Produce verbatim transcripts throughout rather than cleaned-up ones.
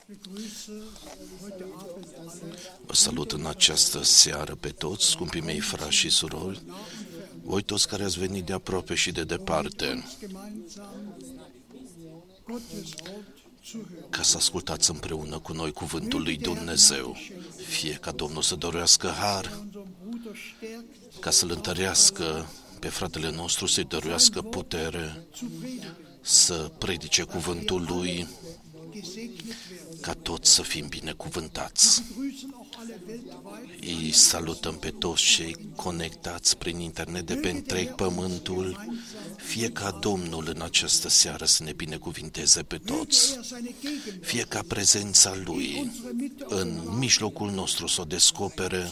Vă salut în această seară pe toți, scumpii mei frați și surori, voi toți care ați venit de aproape și de departe, ca să ascultați împreună cu noi cuvântul lui Dumnezeu. Fie ca Domnul să dăruiască har, ca să-L întărească pe fratele nostru, să-i dăruiască putere, să predice cuvântul Lui, ca toți să fim binecuvântați. Îi salutăm pe toți cei conectați prin internet de pe întreg pământul, fie ca Domnul în această seară să ne binecuvinteze pe toți, fie ca prezența Lui în mijlocul nostru să o descopere,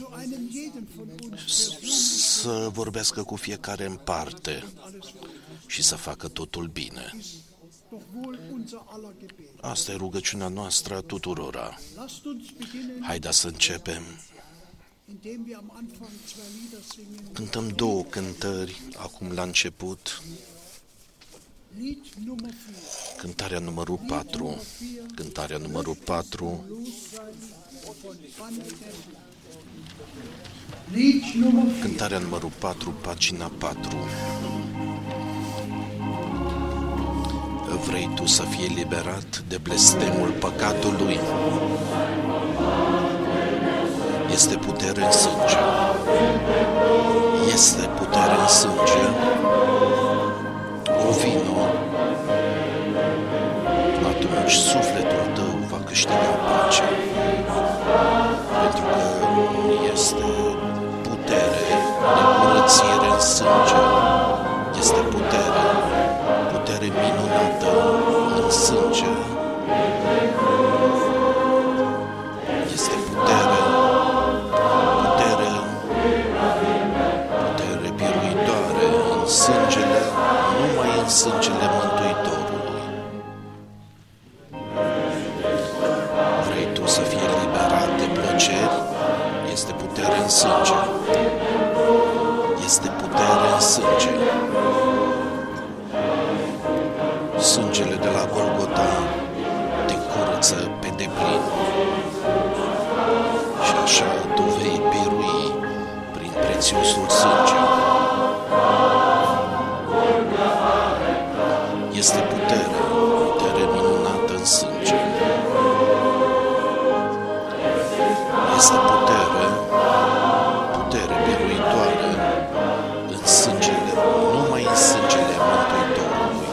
să vorbească cu fiecare în parte și să facă totul bine. Asta e rugăciunea noastră a tuturora. Haideți să începem. Cântăm două cântări acum la început. Cântarea numărul patru. Cântarea numărul patru. Cântarea numărul patru, pagina patru. Vrei tu să fii eliberat de blestemul păcatului? Este putere în sânge. Este putere în sânge. O vino, atunci sufletul tău va câștiga pace. Pentru că este putere de curățire în sânge. Este putere, putere minunată în sânge. Este putere, putere, putere biruitoare în sângele, numai în sângele Mântuitorului. Vrei tu să fii eliberat de plăceri? Este putere în sânge. Este putere în sânge. Sângele de la Golgota te curăță pe deplin. Și așa tu vei birui prin prețiosul sânge. Este putere, putere minunată în sânge. Este putere, putere biruitoare în sângele, numai în sângele Mântuitorului.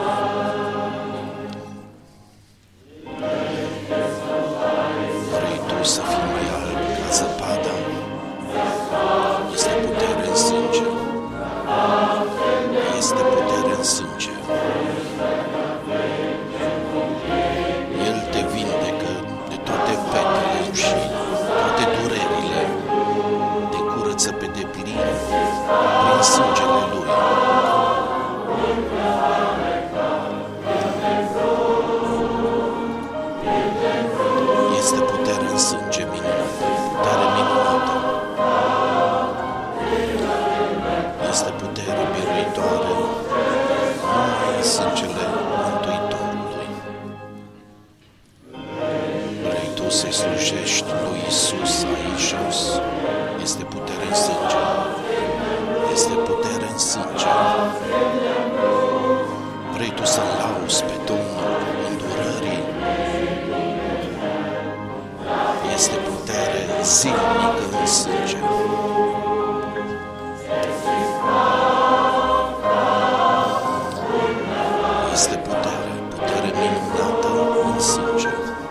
Vrei tu să fii mai alb ca zăpada? Este putere în sânge. Este putere în sânge. El te vindecă de toate petele și toate durerile. Te curăță pe deplin prin sângele Lui. Este putere în sânge minunată, putere minunată. Este putere biruitoare numai în sângele Mântuitorului. Vrei tu să-i slujești lui Iisus aici jos? Este putere în sânge. Este putere în sânge. Vrei tu să lauzi pe Domnul îndurării? Este putere zilnică în sânge. Este putere, putere minunată în sânge.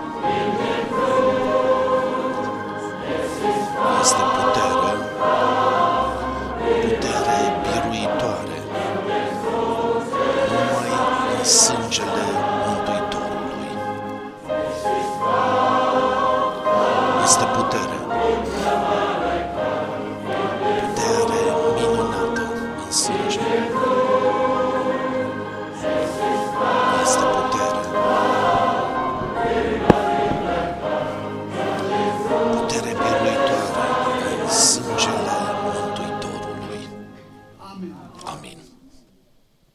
Este putere, putere biruitoare, numai în sângele Mântuitorului. Este putere, putere minunată în sânge. Este putere, putere biruitoare în sângele Mântuitorului. Amin.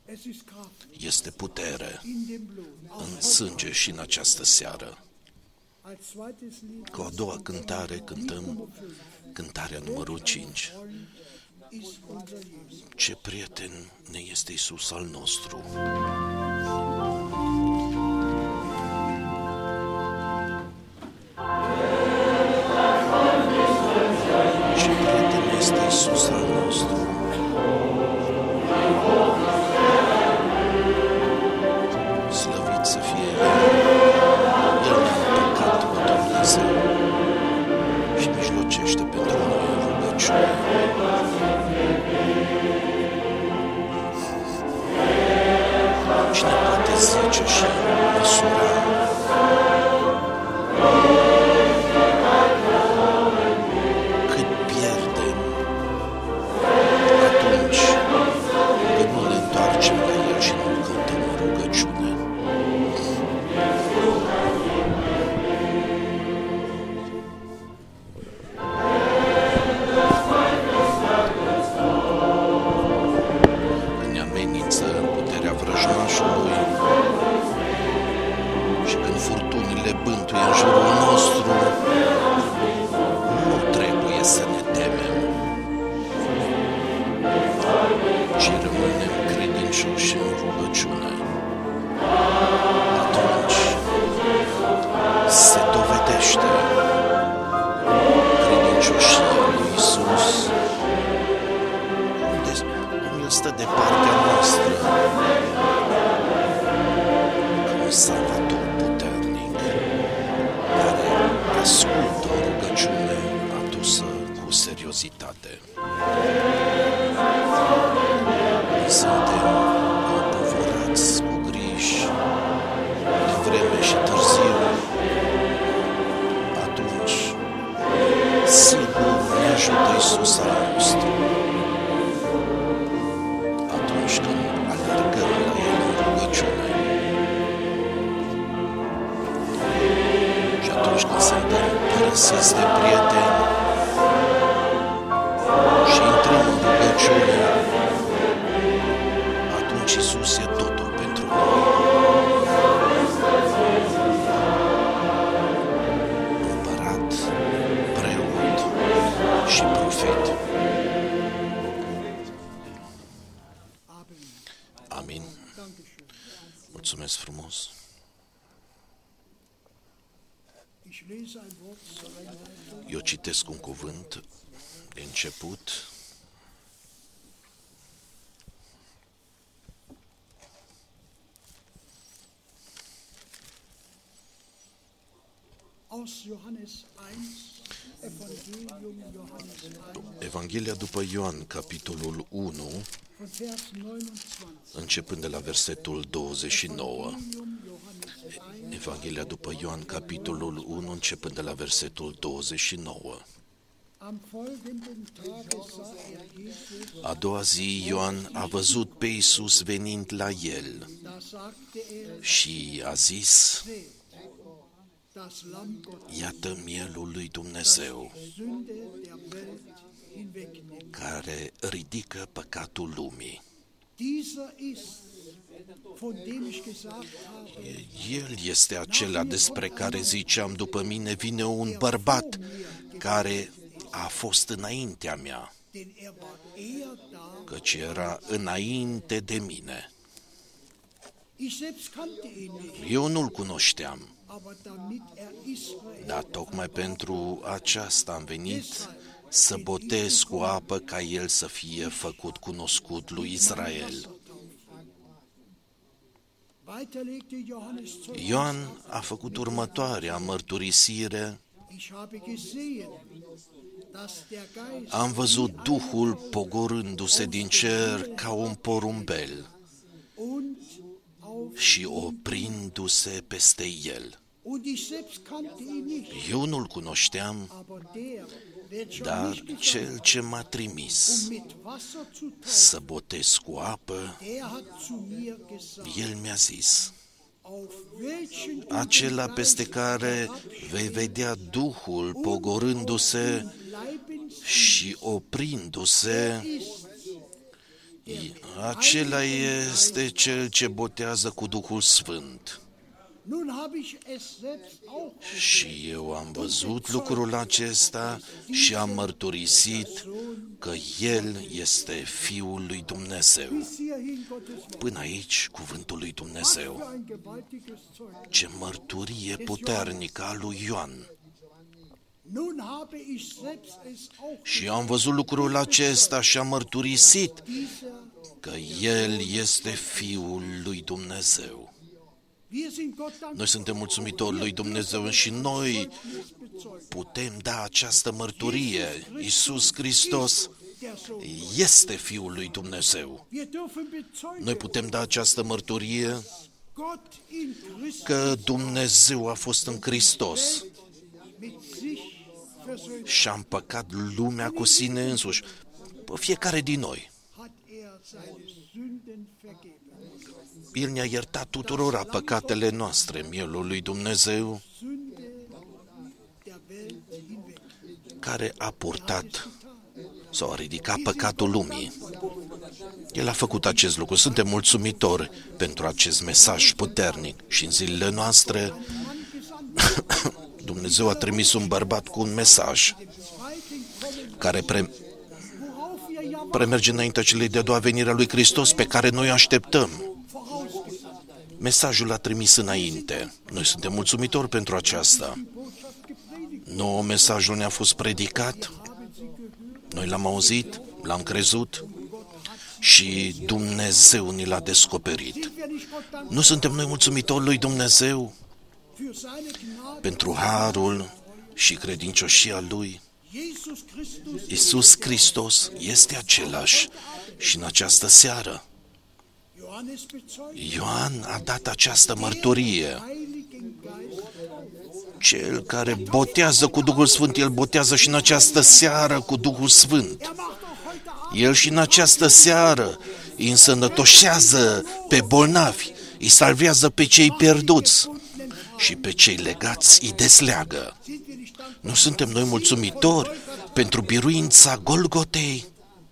Este putere în sânge și în această seară. Cu a doua cântare cântăm cântarea numărul cinci. Ce prieten ne este Iisus al nostru! Ce prieten este Iisus al nostru! Slăvit să fie El! El ne-a împăcat cu Dumnezeu și mijlocește pentru noi în rugăciune. Cine poate zice și măsura cât pierdem atunci când nu ne întoarcem la El și nu-L cântăm în rugăciune? Când ne amenință puterea vrăjmașului și când furtunile bântuie în jurul nostru, nu trebuie să ne temem, ci rămânem credincioși în rugăciune. Atunci se dovedește credincioșia lui Iisus, unde El stă de partea noastră, ca un salvator puternic, care ascultă o rugăciune adusă cu seriozitate. Noi suntem împovorați cu griji, de vreme și târziu, atunci sigur ne ajută Iisus al nostru. Atunci când alergăm la El în rugăciune și atunci când suntem părăsiți de prieteni și intrăm în rugăciune, atunci Iisus e totul pentru noi. Împărat, preot și profet. Amin. Mulțumesc frumos. Eu citesc un cuvânt de început. Evanghelia după Ioan, capitolul unu, începând de la versetul douăzeci și nouă. Evanghelia după Ioan, capitolul unu, începând de la versetul douăzeci și nouă. A doua zi, Ioan a văzut pe Iisus venind la el și a zis: Iată mielul lui Dumnezeu, care ridică păcatul lumii. El este acela despre care ziceam, după mine vine un bărbat care a fost înaintea mea, căci era înainte de mine. Eu nu-l cunoșteam, dar tocmai pentru aceasta am venit să botez cu apă, ca el să fie făcut cunoscut lui Israel. Ioan a făcut următoarea mărturisire: am văzut Duhul pogorându-se din cer ca un porumbel și oprindu-se peste el. Eu nu-l cunoșteam, dar cel ce m-a trimis să botez cu apă, el mi-a zis: acela peste care vei vedea Duhul pogorându-se și oprindu-se, acela este cel ce botează cu Duhul Sfânt. Și eu am văzut lucrul acesta și am mărturisit că El este Fiul lui Dumnezeu. Până aici, cuvântul lui Dumnezeu. Ce mărturie puternică a lui Ioan. Și eu am văzut lucrul acesta și am mărturisit că El este Fiul lui Dumnezeu. Noi suntem mulțumitori lui Dumnezeu și noi putem da această mărturie. Iisus Hristos este Fiul lui Dumnezeu. Noi putem da această mărturie că Dumnezeu a fost în Hristos și a împăcat lumea cu sine însuși, fiecare din noi. El ne-a iertat tuturora păcatele noastre, mielul lui Dumnezeu, care a purtat sau a ridicat păcatul lumii. El a făcut acest lucru. Suntem mulțumitori pentru acest mesaj puternic și în zilele noastre Dumnezeu a trimis un bărbat cu un mesaj care pre... premerge înaintea celei de-a doua venire a lui Hristos pe care noi așteptăm. Mesajul l-a trimis înainte. Noi suntem mulțumitori pentru aceasta. Nouă mesajul ne-a fost predicat, noi l-am auzit, l-am crezut și Dumnezeu ni l-a descoperit. Nu suntem noi mulțumitori lui Dumnezeu pentru harul și credincioșia Lui? Iisus Hristos este același și în această seară Ioan a dat această mărturie. Cel care botează cu Duhul Sfânt, El botează și în această seară cu Duhul Sfânt. El și în această seară îi însănătoșează pe bolnavi, îi salvează pe cei pierduți și pe cei legați îi desleagă. Nu suntem noi mulțumitori pentru biruința Golgotei,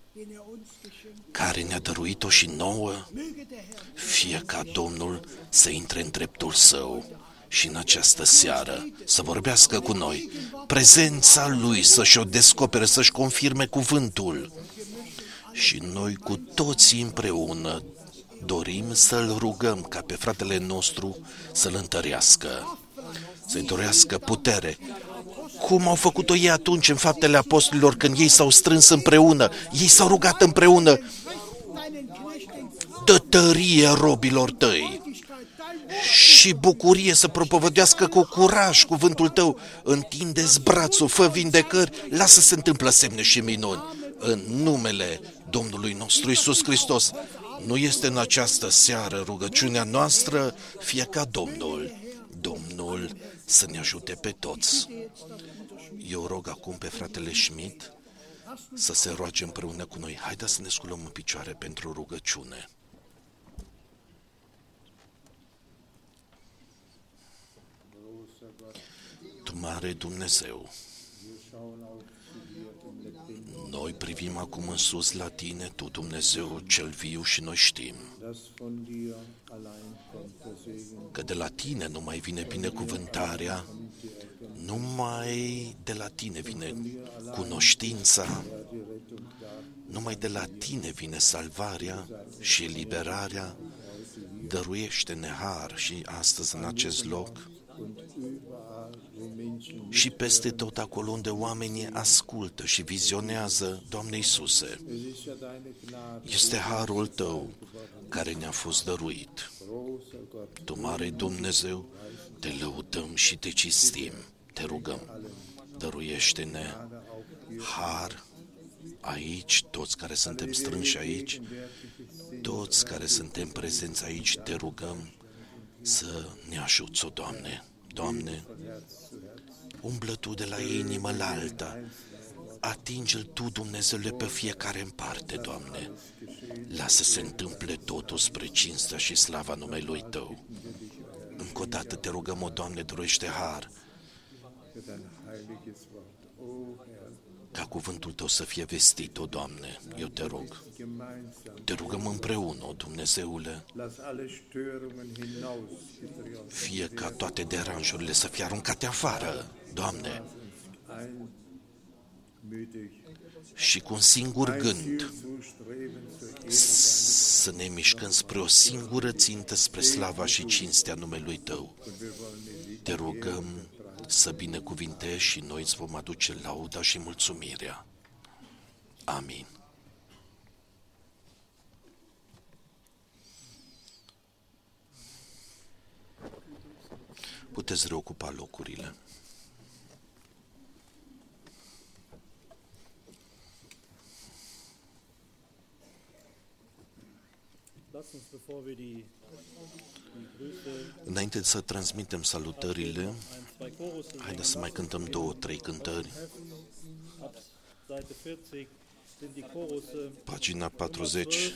care ne-a dăruit-o și nouă? Fie ca Domnul să intre în dreptul Său și în această seară să vorbească cu noi, prezența Lui să-și o descopere, să-și confirme cuvântul. Și noi cu toții împreună dorim să-L rugăm ca pe fratele nostru să-L întărească, să-i dorească putere. Cum au făcut-o ei atunci în Faptele Apostolilor, când ei s-au strâns împreună, ei s-au rugat împreună: dă tărie robilor tăi și bucurie să propovădească cu curaj cuvântul tău, întinde-ți brațul, fă vindecări, lasă să se întâmplă semne și minuni în numele Domnului nostru Iisus Hristos. Nu este în această seară rugăciunea noastră, fie ca Domnul, Domnul să ne ajute pe toți. Eu rog acum pe fratele Schmidt să se roage împreună cu noi. Haideți să ne sculăm în picioare pentru rugăciune. Tu, mare Dumnezeu, noi privim acum în sus la Tine, Tu, Dumnezeu cel viu, și noi știm că de la Tine nu mai vine binecuvântarea, numai de la Tine vine cunoștința, numai de la Tine vine salvarea și eliberarea. Dăruiește-ne har și astăzi în acest loc și peste tot acolo unde oamenii ascultă și vizionează, Doamne Iisuse. Este harul Tău care ne-a fost dăruit. Tu, mare Dumnezeu, Te lăudăm și Te cinstim. Te rugăm, dăruiește-ne har aici, toți care suntem strânși aici, toți care suntem prezenți aici, Te rugăm să ne ajuți, o Doamne. Doamne, umblă Tu de la inimă la alta, atinge-L Tu, Dumnezeule, pe fiecare în parte, Doamne. Lasă să se întâmple totul spre cinstea și slava numelui Tău. Încă o dată Te rugăm, o Doamne, dăruiește har ca cuvântul Tău să fie vestit, o Doamne, eu Te rog. Te rugăm împreună, o Dumnezeule, fie ca toate deranjurile să fie aruncate afară, Doamne, și cu un singur gând să ne mișcăm spre o singură țintă, spre slava și cinstea numelui Tău. Te rugăm să binecuvintești și noi îți vom aduce lauda și mulțumirea. Amin. Puteți reocupa locurile. Înainte să transmitem salutările, haideți să mai cântăm două, trei cântări. Pagina patruzeci,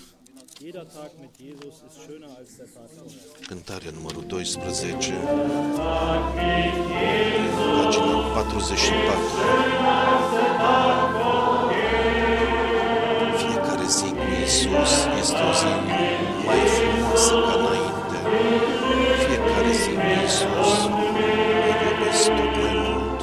cântarea numărul doisprezece, pagina patruzeci și patru. Fiecare zi cu Iisus este o zi mai frumoasă ca înainte. Fiecare zi cu Iisus îl iubesc tot mai mult.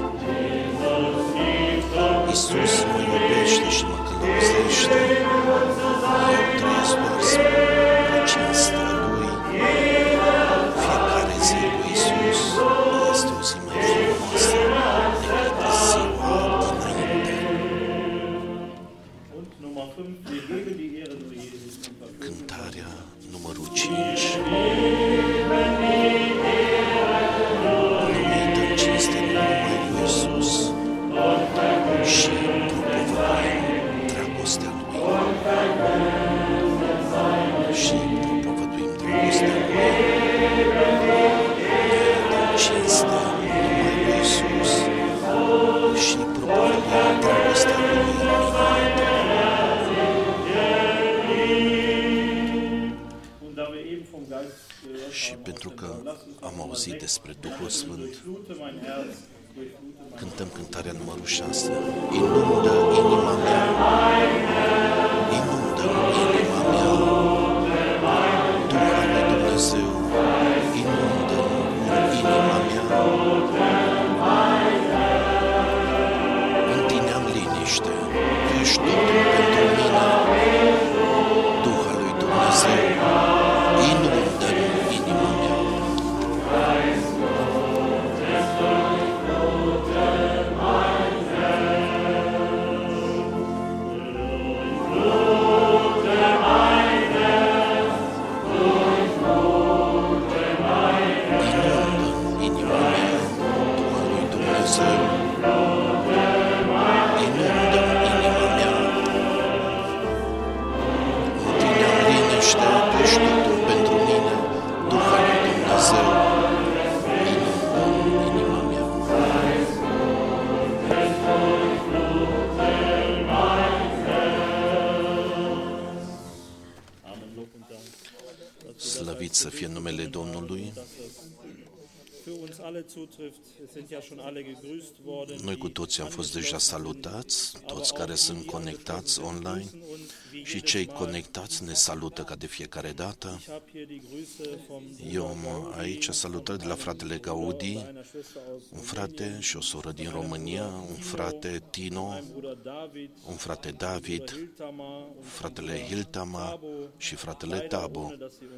Iisus mă iubește și mă călăuzește. Eu trăiesc doar spre cinstea Lui. Fiecare zi cu Iisus este o zi mai frumoasă decât ziua dinainte. Cântarea numărul cinci. Noi dăm cinste numai lui Iisus și propovăduim dragostea Lui. Și propovăduim dragostea Lui. Noi dăm cinste numai lui Iisus și propovăduim dragostea Lui. Și pentru că am auzit despre Duhul Sfânt, cântăm cântarea numărul șase. Inundă inima mea, inundă inima mea, Duh al lui Dumnezeu, inundă inima mea. În Tine am liniște, Tu ești totul pentru mine, Duh al lui Dumnezeu, inundă inima mea. Slăvit să fie numele Domnului. Noi cu toți am fost deja salutați, toți care sunt conectați online și cei conectați ne salută ca de fiecare dată. Eu am aici salutări de la fratele Gaudi, un frate și o soră din România, un frate Tino, un frate David, fratele Hiltama și fratele Tabo.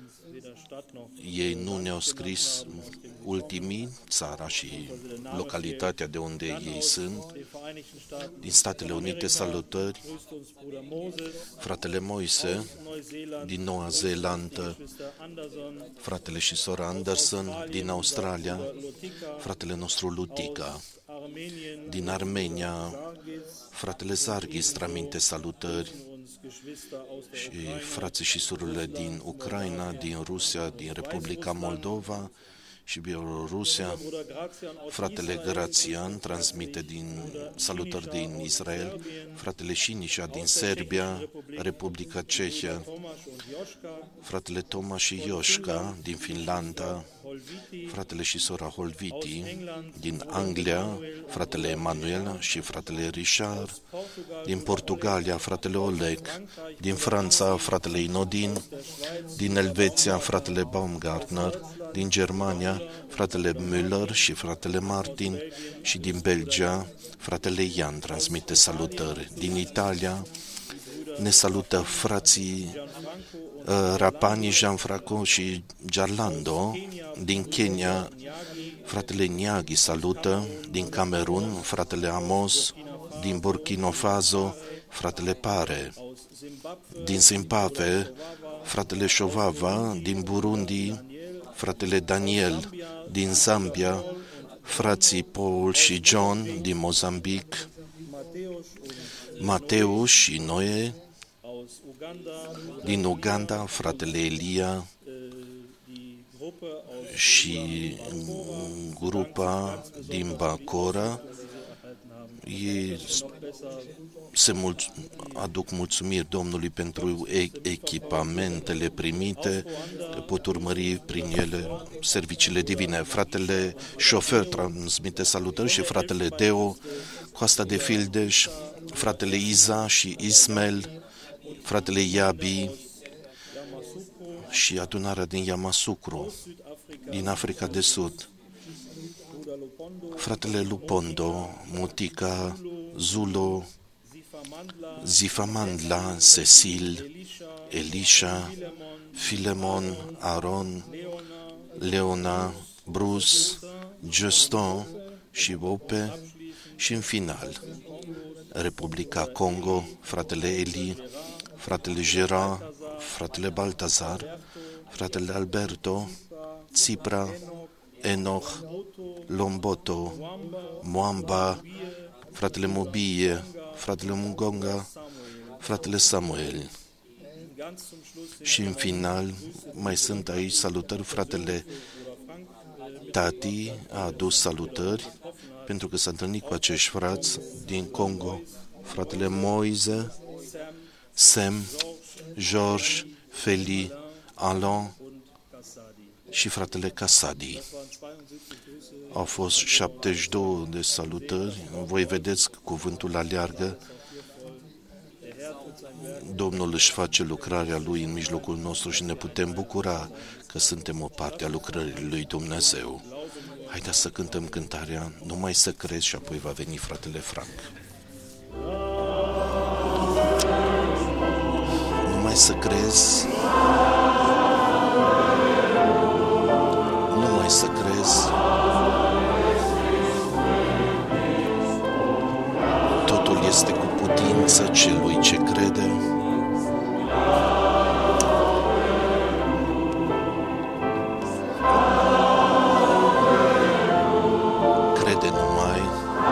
Ei nu ne-au scris ultimii, țara și localitatea de unde ei sunt. Din Statele Unite, salutări. Fratele Moise, din Noua Zeelandă, fratele și sora Anderson, din Australia, fratele nostru Lutica, din Armenia, fratele Zarghis, traminte salutări, și frații și surorile din Ucraina, din Rusia, din Republica Moldova și Bielorusia. Fratele Grațian transmite din salutări din Israel, fratele Șinișa din Serbia, Republica Cehia, fratele Toma și Ioșca din Finlanda, fratele și sora Holviti din Anglia, fratele Emanuel și fratele Richard, din Portugalia, fratele Oleg, din Franța, fratele Inodin, din Elveția, fratele Baumgartner, din Germania, fratele Müller și fratele Martin și din Belgia, fratele Ian transmite salutări. Din Italia ne salută frații uh, Rapani, Gianfranco și Giarlando. Din Kenya, fratele Niaghi salută. Din Camerun, fratele Amos. Din Burkina Faso, fratele Pare. Din Zimbabwe, fratele Shovava. Din Burundi, fratele Daniel. Din Zambia, frații Paul și John. Din Mozambic, Mateu și Noe. Din Uganda, fratele Elia și grupa din Bacora. Ei se mulț- aduc mulțumiri Domnului pentru echipamentele primite, că pot urmări prin ele serviciile divine. Fratele șofer transmite salutări și fratele Deo, Coasta de Fildeș, fratele Iza și Ismail, fratele Iabi și adunarea din Yamoussoukro, din Africa de Sud, fratele Lupondo, Mutica, Zulo, Zifamandla, Cecil, Elisha, Filemon, Aaron, Leona, Bruce, Justin și Bope și în final Republica Congo, fratele Eli, fratele Gerard, fratele Baltazar, fratele Alberto, Tsipra, Enoch, Lomboto, Mwamba, fratele Mobie, fratele Mugonga, fratele Samuel. Și în final mai sunt aici salutări, fratele Tati a adus salutări pentru că s-a întâlnit cu acești frați din Congo, fratele Moise, Sem, George, Feli, Alain și fratele Casadi. Au fost șaptezeci și două de salutări. Voi vedeți că cuvântul aleargă. Domnul își face lucrarea Lui în mijlocul nostru și ne putem bucura că suntem o parte a lucrării Lui Dumnezeu. Haideți să cântăm cântarea Numai să crezi și apoi va veni fratele Frank. Numai să crezi, numai să crezi, totul este cu putință celui ce crede. Crede numai.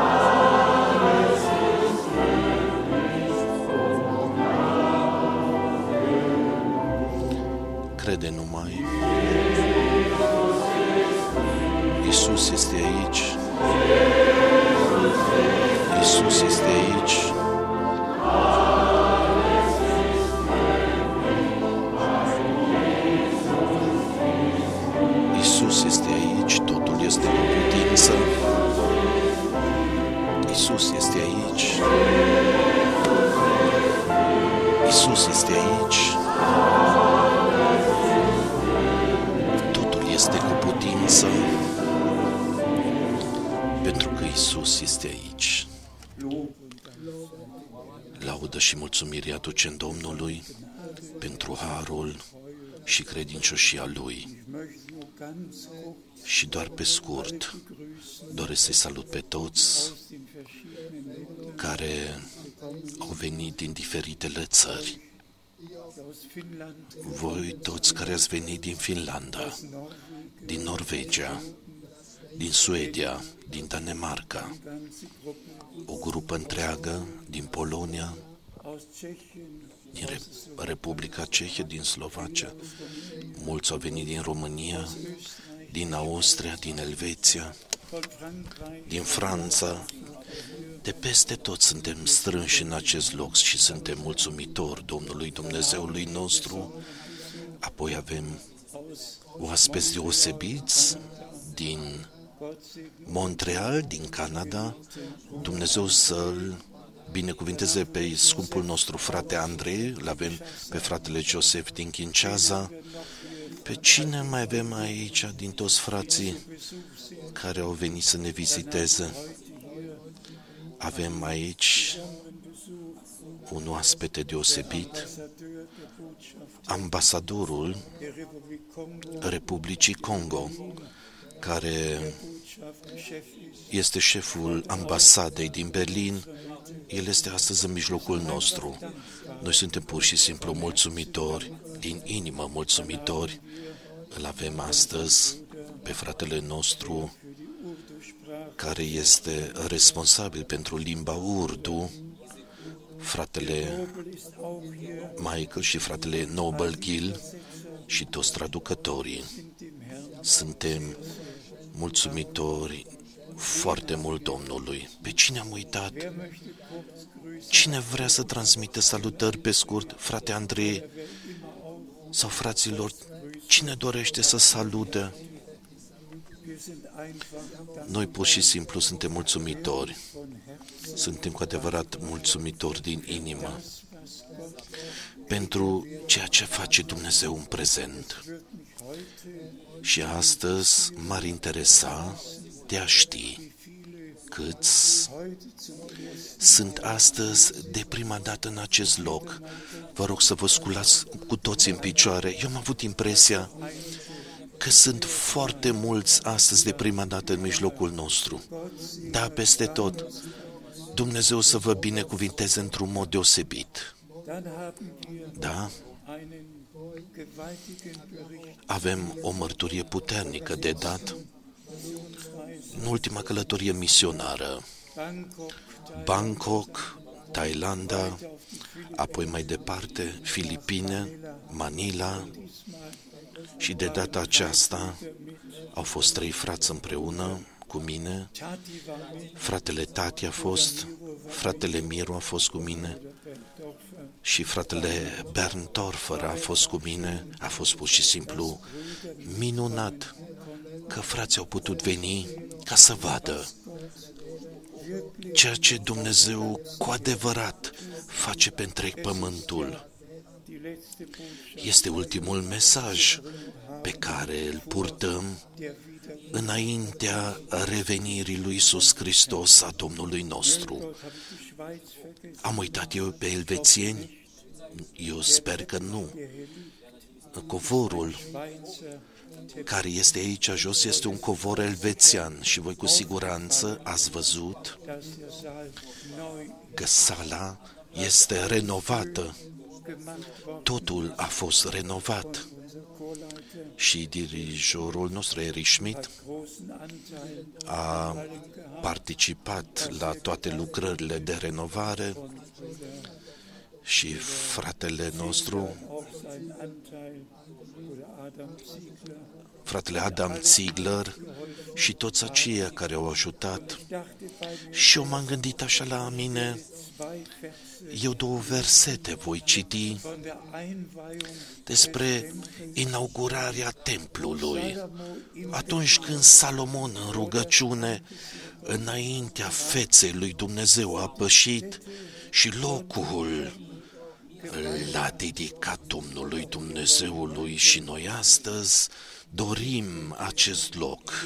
Crede numai. Iisus este aici. Iisus este aici. Iisus este aici, totul este cu putință. Iisus este aici. Iisus este aici. Totul este cu putință. Pentru că Iisus este aici. Laudă și mulțumire aducem Domnului pentru harul și credincioșia Lui. Și doar pe scurt doresc să-i salut pe toți care au venit din diferitele țări. Voi toți care ați venit din Finlanda, din Norvegia, din Suedia, din Danemarca, o grupă întreagă din Polonia, din Republica Cehă, din Slovacia, mulți au venit din România, din Austria, din Elveția, din Franța, de peste tot suntem strânși în acest loc și suntem mulțumitori Domnului Dumnezeului nostru. Apoi avem oaspeți deosebiți din Montreal, din Canada. Dumnezeu să-l binecuvinteze pe scumpul nostru frate Andrei, îl avem pe fratele Joseph din Kinshasa. Pe cine mai avem aici din toți frații care au venit să ne viziteze? Avem aici un oaspete deosebit, ambasadorul Republicii Congo, care este șeful ambasadei din Berlin. El este astăzi în mijlocul nostru. Noi suntem pur și simplu mulțumitori, din inimă mulțumitori. Îl avem astăzi pe fratele nostru care este responsabil pentru limba Urdu, fratele Michael și fratele Noble Gill și toți traducătorii. Suntem mulțumitori foarte mult Domnului. Pe cine am uitat? Cine vrea să transmită salutări pe scurt? Frate Andrei sau fraților, cine dorește să salute? Noi pur și simplu suntem mulțumitori. Suntem cu adevărat mulțumitori din inimă pentru ceea ce face Dumnezeu în prezent. Și astăzi m-ar interesa de a ști câți sunt astăzi de prima dată în acest loc. Vă rog să vă sculați cu toți în picioare. Eu am avut impresia că sunt foarte mulți astăzi de prima dată în mijlocul nostru. Da, peste tot. Dumnezeu să vă binecuvinteze într-un mod deosebit. Da? Avem o mărturie puternică de dat. În ultima călătorie misionară, Bangkok, Thailanda, apoi mai departe Filipine, Manila, și de data aceasta au fost trei frați împreună cu mine. Fratele Tati a fost, fratele Miru a fost cu mine și fratele Berndorfer a fost cu mine. A fost pur și simplu minunat că frații au putut veni ca să vadă ceea ce Dumnezeu cu adevărat face pe întreg pământul. Este ultimul mesaj pe care îl purtăm înaintea revenirii lui Iisus Hristos, a Domnului nostru. Am uitat eu pe elvețieni? Eu sper că nu. Covorul care este aici jos este un covor elvețian și voi cu siguranță ați văzut că sala este renovată. Totul a fost renovat și dirijorul nostru, Erich Schmidt, a participat la toate lucrările de renovare și fratele nostru, fratele Adam Ziegler și toți aceia care au ajutat. Și eu m-am gândit așa la mine, eu două versete voi citi despre inaugurarea templului. Atunci când Salomon în rugăciune înaintea feței lui Dumnezeu a pășit și locul l-a dedicat Domnului Dumnezeului și noi astăzi dorim acest loc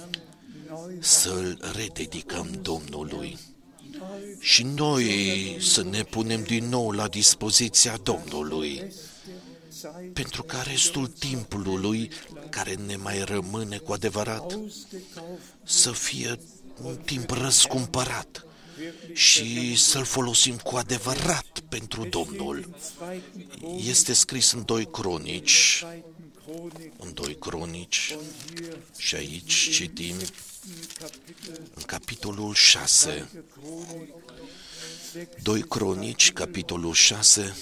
să-l rededicăm Domnului. Și noi să ne punem din nou la dispoziția Domnului, pentru că restul timpului care ne mai rămâne cu adevărat să fie un timp răscumpărat și să-l folosim cu adevărat pentru Domnul. Este scris în doi Cronici, în doi Cronici și aici citim în capitolul șase. doi Cronici, capitolul șase,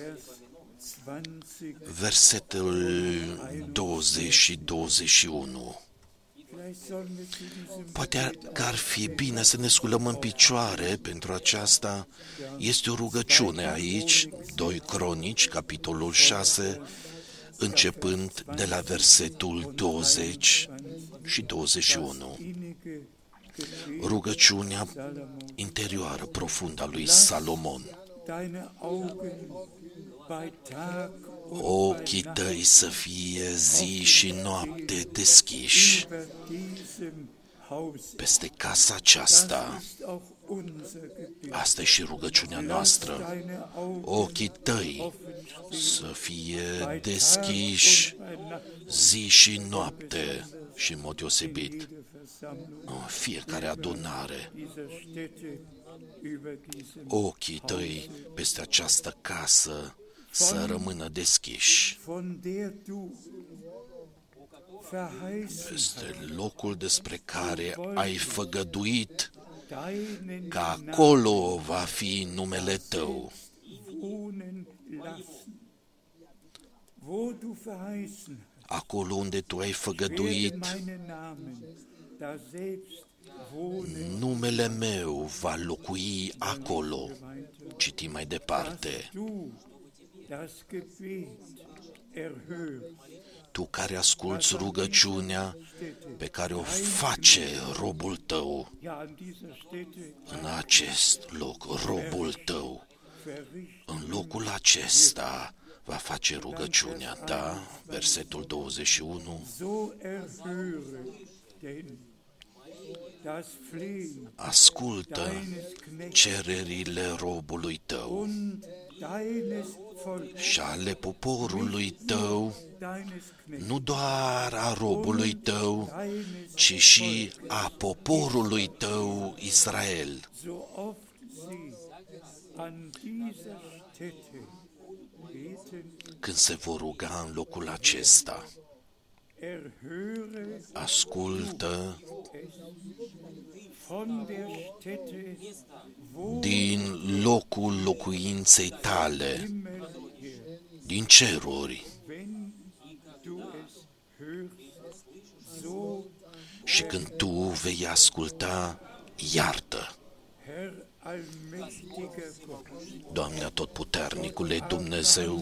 versetul douăzeci și douăzeci și unu. Poate că ar fi bine să ne sculăm în picioare pentru aceasta. Este o rugăciune aici, doi Cronici, capitolul șase, începând de la versetul douăzeci și douăzeci și unu. rugăciunea interioară profundă a lui Salomon. Ochii tăi să fie zi și noapte deschiși peste casa aceasta. Asta e și rugăciunea noastră. Ochii tăi să fie deschiși zi și noapte și în mod deosebit în fiecare adunare. Ochii tăi peste această casă să rămână deschiși. Peste locul despre care ai făgăduit că acolo va fi numele tău. Acolo unde tu ai făgăduit, numele meu va locui acolo. Citim mai departe. Tu care asculți rugăciunea pe care o face robul tău, în acest loc, robul tău, în locul acesta va face rugăciunea ta, versetul douăzeci și unu. Ascultă cererile robului tău și ale poporului tău, nu doar a robului tău, ci și a poporului tău Israel. Când se vor ruga în locul acesta, ascultă din locul locuinței tale, din ceruri, și când tu vei asculta, iartă. Doamne Atotputernicule, Dumnezeu,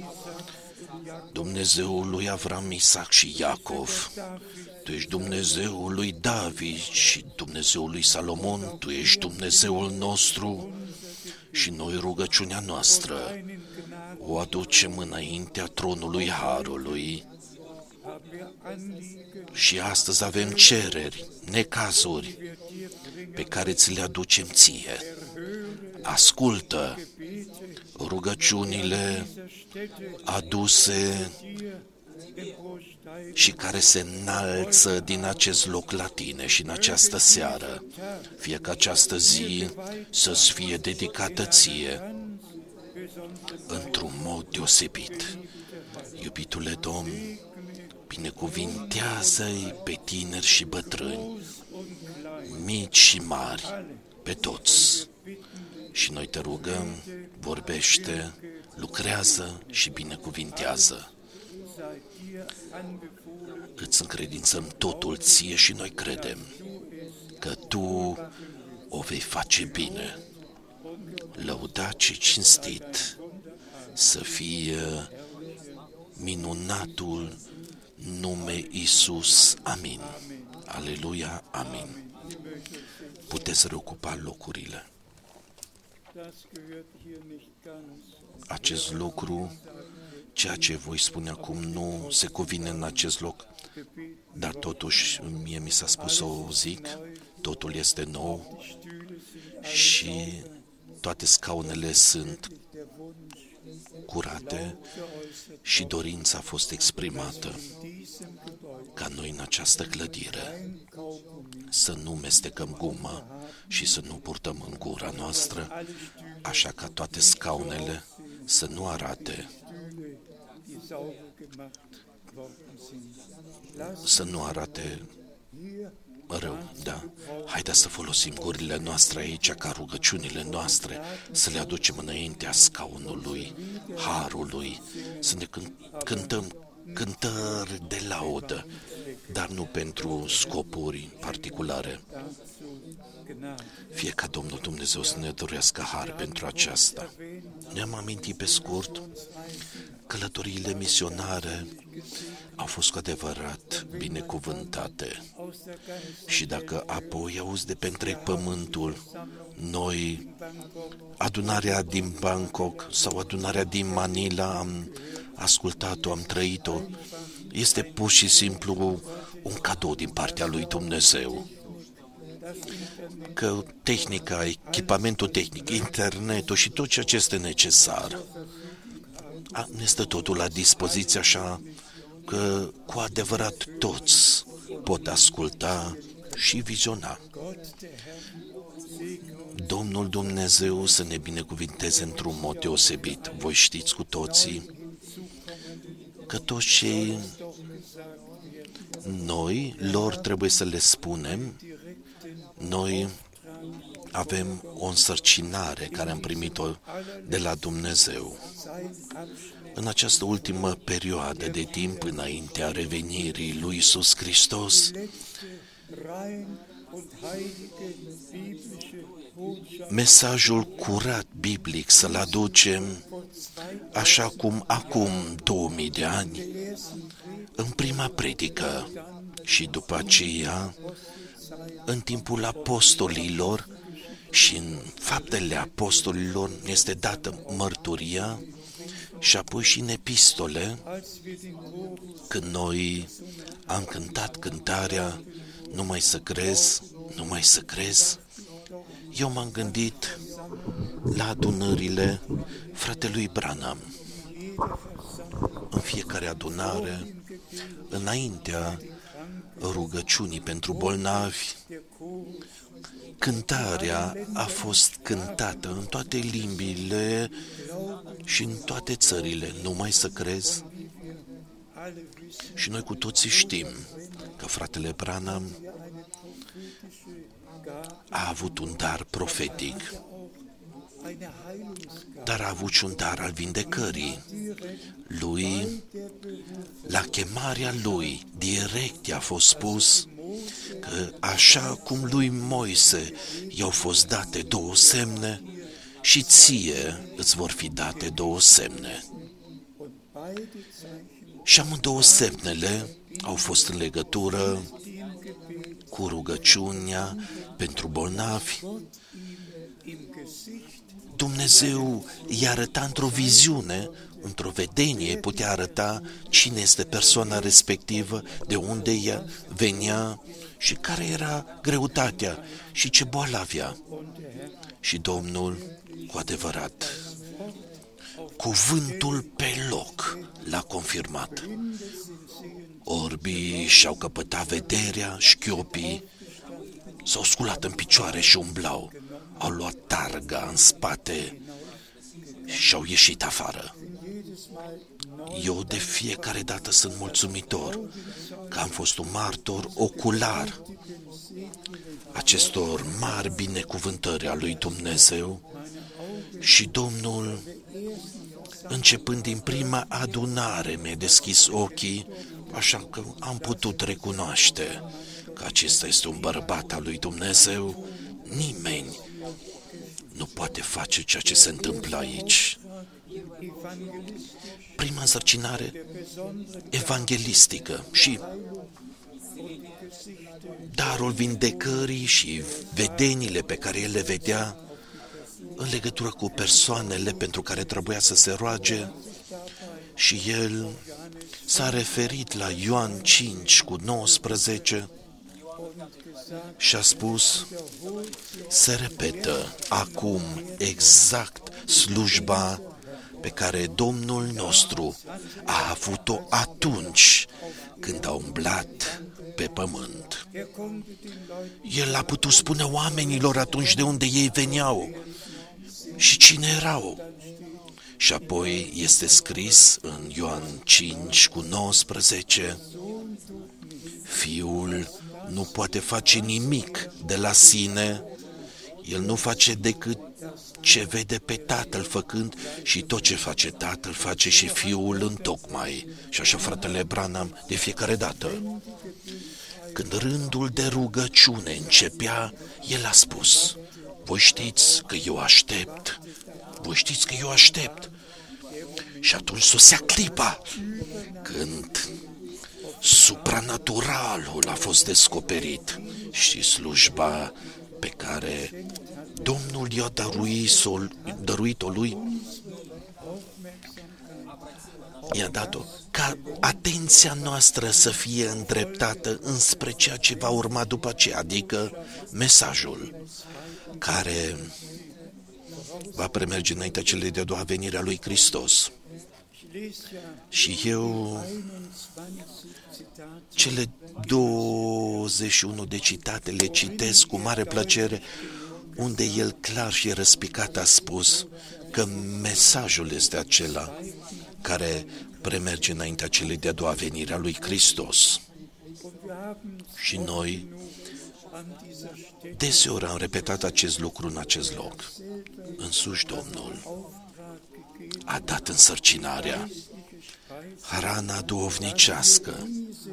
Dumnezeul lui Avram, Isaac și Iacov, Tu ești Dumnezeul lui David și Dumnezeul lui Salomon, Tu ești Dumnezeul nostru și noi rugăciunea noastră o aducem înaintea tronului Harului. Și astăzi avem cereri, necazuri pe care ți le aducem ție. Ascultă rugăciunile aduse și care se înalță din acest loc la tine și în această seară. Fie că această zi să-ți fie dedicată ție într-un mod deosebit. Iubitule Domn, binecuvintează-i pe tineri și bătrâni, mici și mari, pe toți. Și noi te rugăm, vorbește, lucrează și binecuvintează. Îți încredințăm totul ție și noi credem că tu o vei face bine. Lăudat și cinstit să fie minunatul nume Iisus. Amin. Aleluia. Amin. Puteți reocupa locurile. Acest lucru, ceea ce voi spune acum, nu se cuvine în acest loc, dar totuși mie mi s-a spus să o zic, totul este nou și toate scaunele sunt curate și dorința a fost exprimată ca noi în această clădire să nu mestecăm gumă și să nu purtăm în gura noastră, așa ca toate scaunele să nu arate să nu arate rău, da. Haideți să folosim gurile noastre aici ca rugăciunile noastre, să le aducem înaintea scaunului Harului, să ne cântăm cântări de laudă, dar nu pentru scopuri particulare. Fie ca Domnul Dumnezeu să ne dorească har pentru aceasta. Ne-am amintit pe scurt, călătoriile misionare au fost cu adevărat binecuvântate. Și dacă apoi auzi de pe întreg pământul, noi, adunarea din Bangkok sau adunarea din Manila, am ascultat-o, am trăit-o, este pur și simplu un cadou din partea lui Dumnezeu. Că tehnica, echipamentul tehnic, internetul și tot ceea ce este necesar, ne stă totul la dispoziție, așa că cu adevărat toți pot asculta și viziona. Domnul Dumnezeu să ne binecuvinteze într-un mod deosebit. Voi știți cu toții că toți cei noi, lor trebuie să le spunem, noi avem o însărcinare care am primit-o de la Dumnezeu. În această ultimă perioadă de timp înaintea revenirii lui Iisus Hristos, mesajul curat biblic să-l aducem așa cum acum două mii de ani, în prima predică și după aceea, în timpul apostolilor și în faptele apostolilor este dată mărturia și apoi și în epistole, când noi am cântat cântarea Numai să crezi, numai să crezi, eu m-am gândit la adunările fratelui Branham. În fiecare adunare, înaintea rugăciunii pentru bolnavi, cântarea a fost cântată în toate limbile și în toate țările, numai să crezi. Și noi cu toții știm că fratele Branham a avut un dar profetic, dar a avut și un dar al vindecării. Lui, la chemarea lui, direct i-a fost spus că așa cum lui Moise i-au fost date două semne, și ție îți vor fi date două semne. Și amândouă semnele au fost în legătură cu rugăciunea pentru bolnavi. Dumnezeu i-a arătat într-o viziune, într-o vedenie, putea arăta cine este persoana respectivă, de unde ea venea și care era greutatea și ce boală avea. Și Domnul, cu adevărat, cuvântul pe loc l-a confirmat. Orbii și-au căpătat vederea, șchiopii s-au sculat în picioare și umblau, au luat targa în spate și au ieșit afară. Eu de fiecare dată sunt mulțumitor că am fost un martor ocular acestor mari binecuvântări a lui Dumnezeu și Domnul, începând din prima adunare, mi-a deschis ochii, așa că am putut recunoaște că acesta este un bărbat al lui Dumnezeu. Nimeni nu poate face ceea ce se întâmplă aici. Prima însărcinare evanghelistică și darul vindecării și vedeniile pe care el le vedea în legătură cu persoanele pentru care trebuia să se roage, și el s-a referit la Ioan cinci cu nouăsprezece și a spus: se repetă acum exact slujba pe care Domnul nostru a avut-o atunci când a umblat pe pământ. El a putut spune oamenilor atunci de unde ei veneau și cine erau. Și apoi este scris în Ioan cinci cu nouăsprezece: Fiul nu poate face nimic de la sine, el nu face decât ce vede pe Tatăl făcând și tot ce face Tatăl face și Fiul întocmai. Și așa fratele Branham de fiecare dată, când rândul de rugăciune începea, el a spus: voi știți că eu aștept, voi știți că eu aștept. Și atunci sosea clipa când supranaturalul a fost descoperit și slujba pe care Domnul i-a dăruit-o lui, i-a dat-o, ca atenția noastră să fie îndreptată înspre ceea ce va urma după aceea, adică mesajul care va premerge înaintea celei de-a doua venire a lui Hristos. Și eu cele douăzeci și unu de citate le citesc cu mare plăcere, unde el clar și răspicat a spus că mesajul este acela care premerge înaintea celei de-a doua venire a lui Hristos. Și noi deseori am repetat acest lucru în acest loc. Însuși Domnul a dat însărcinarea, hrana duhovnicească,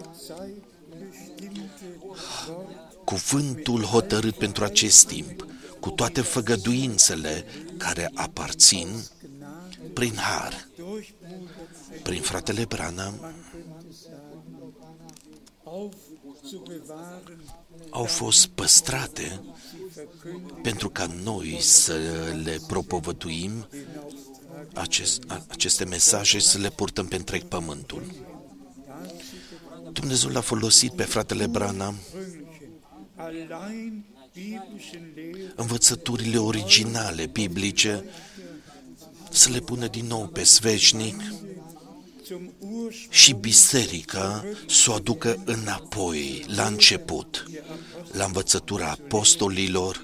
cuvântul hotărât pentru acest timp, cu toate făgăduințele care aparțin prin har, prin fratele Branham, au fost păstrate pentru ca noi să le propovăduim acest, aceste mesaje, să le purtăm pe întreg pământul. Dumnezeu l-a folosit pe fratele Branham, învățăturile originale biblice, să le pună din nou pe sfeșnic și biserica să o aducă înapoi, la început, la învățătura apostolilor,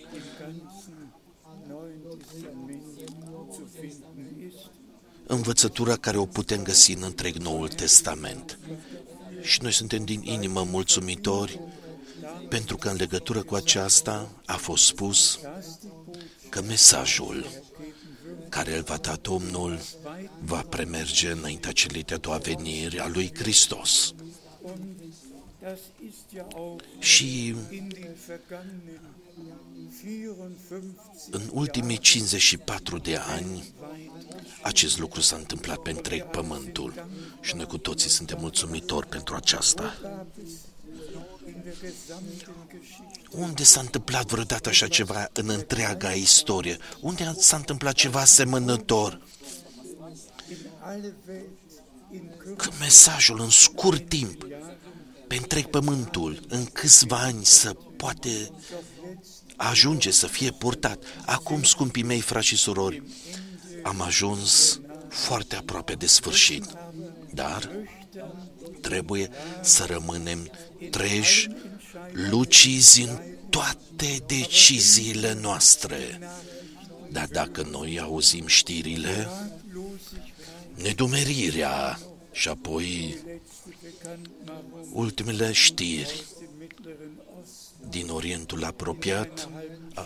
învățătura care o putem găsi în întreg Noul Testament. Și noi suntem din inimă mulțumitori pentru că în legătură cu aceasta a fost spus că mesajul care îl va da Domnul va premerge înaintea celei de-a doua veniri a lui Hristos. Și în ultimii cincizeci și patru de ani acest lucru s-a întâmplat pe întreg pământul și noi cu toții suntem mulțumitori pentru aceasta. Unde s-a întâmplat vreodată așa ceva în întreaga istorie? Unde s-a întâmplat ceva asemănător? Că mesajul în scurt timp, pe întreg pământul, în câțiva ani să poate ajunge să fie purtat. Acum, scumpii mei, frați și surori, am ajuns foarte aproape de sfârșit, dar trebuie să rămânem treji, lucizi în toate deciziile noastre. Dar dacă noi auzim știrile, nedumerirea și apoi ultimele știri din Orientul apropiat, a,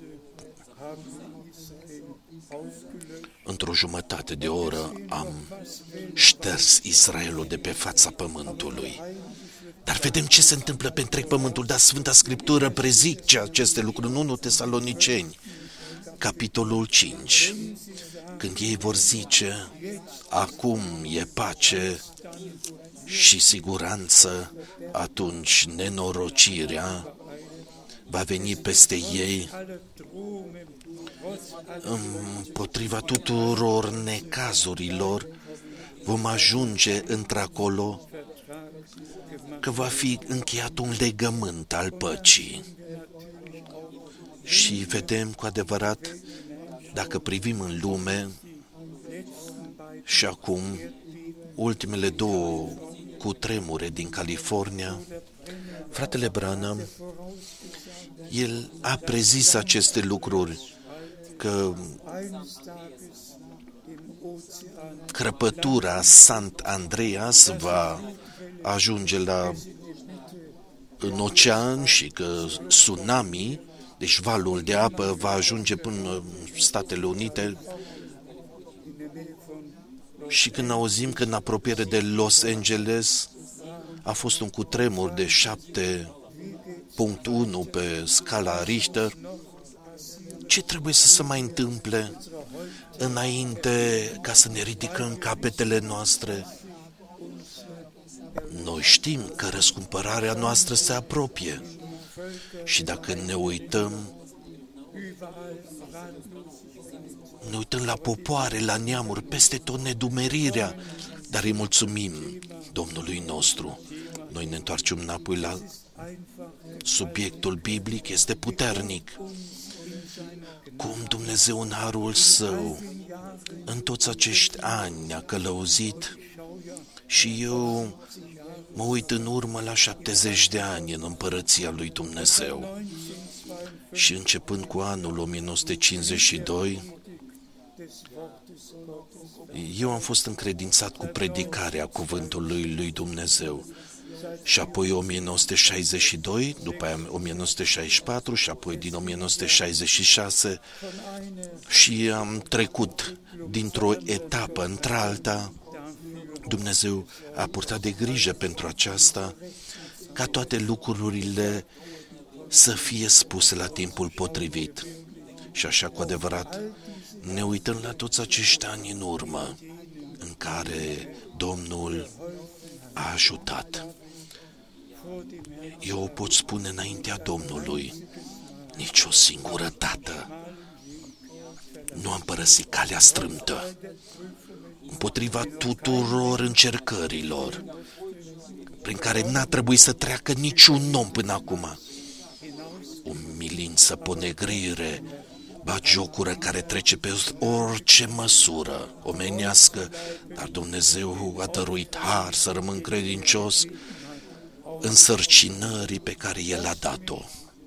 într-o jumătate de oră am șters Israelul de pe fața pământului. Dar vedem ce se întâmplă pe întreg pământul, dar Sfânta Scriptură prezice aceste lucruri în unu Tesaloniceni, capitolul cinci, când ei vor zice, acum e pace și siguranță, atunci nenorocirea va veni peste ei împotriva tuturor necazurilor, vom ajunge într-acolo că va fi încheiat un legământ al păcii. Și vedem cu adevărat, dacă privim în lume, și acum ultimele două cutremure din California, fratele Branham, el a prezis aceste lucruri, că crăpătura Sant Andreas va ajunge la în ocean și că tsunami, deci valul de apă, va ajunge până în Statele Unite. Și când auzim că în apropiere de Los Angeles a fost un cutremur de șapte virgulă unu pe scala Richter, ce trebuie să se mai întâmple înainte ca să ne ridicăm capetele noastre? Noi știm că răscumpărarea noastră se apropie și dacă ne uităm, ne uităm la popoare, la neamuri, peste tot nedumerirea, dar îi mulțumim Domnului nostru. Noi ne întoarcem înapoi la subiectul biblic, este puternic. Cum Dumnezeu în harul Său, în toți acești ani ne-a călăuzit și eu mă uit în urmă la șaptezeci de ani în împărăția lui Dumnezeu. Și începând cu anul o mie nouă sute cincizeci și doi, eu am fost încredințat cu predicarea cuvântului lui Dumnezeu. Și apoi o mie nouă sute șaizeci și doi, după aia o mie nouă sute șaizeci și patru și apoi din o mie nouă sute șaizeci și șase și am trecut dintr-o etapă într-alta. Dumnezeu a purtat de grijă pentru aceasta, ca toate lucrurile să fie spuse la timpul potrivit. Și așa cu adevărat ne uităm la toți acești ani în urmă în care Domnul a ajutat. Eu o pot spune înaintea Domnului, nici o singură dată nu am părăsit calea strâmtă, împotriva tuturor încercărilor prin care n-a trebuit să treacă niciun om până acum. Umilință, ponegrire, batjocură care trece pe orice măsură omenească, dar Dumnezeu a dăruit har să rămân credincios însărcinării pe care El a dat-o.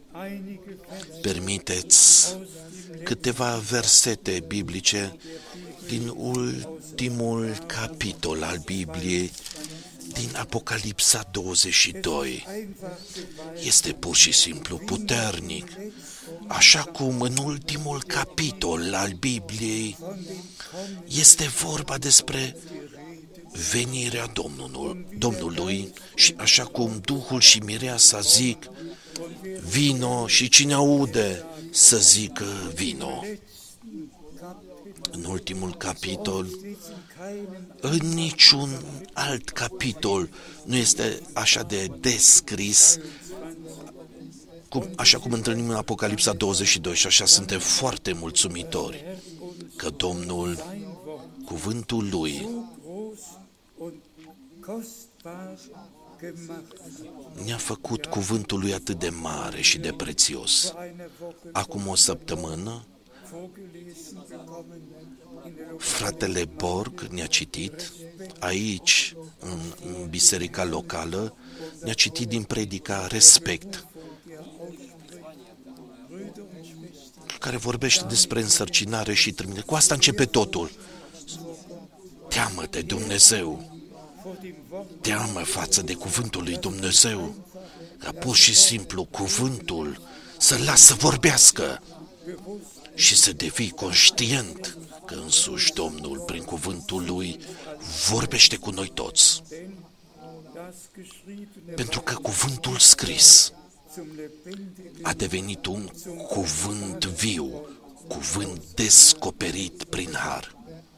Permiteți câteva versete biblice din ultimul capitol al Bibliei, din Apocalipsa douăzeci și doi. Este pur și simplu puternic. Așa cum în ultimul capitol al Bibliei este vorba despre venirea Domnului, Domnului și așa cum Duhul și Mireasa zic, vino, și cine aude să zică vino. În ultimul capitol, în niciun alt capitol nu este așa de descris, cum, așa cum întâlnim în Apocalipsa douăzeci și doi, și așa suntem foarte mulțumitori că Domnul, cuvântul Lui, ne-a făcut cuvântul Lui atât de mare și de prețios. Acum o săptămână, fratele Borg ne-a citit aici, în, în biserica locală, ne-a citit din predica Respect, care vorbește despre însărcinare și trimitere. Cu asta începe totul. Teamă de Dumnezeu. Teamă față de cuvântul lui Dumnezeu, ca pur și simplu cuvântul să lasă să vorbească și să devii conștient că însuși Domnul, prin cuvântul Lui, vorbește cu noi toți. Pentru că cuvântul scris a devenit un cuvânt viu, cuvânt descoperit prin har.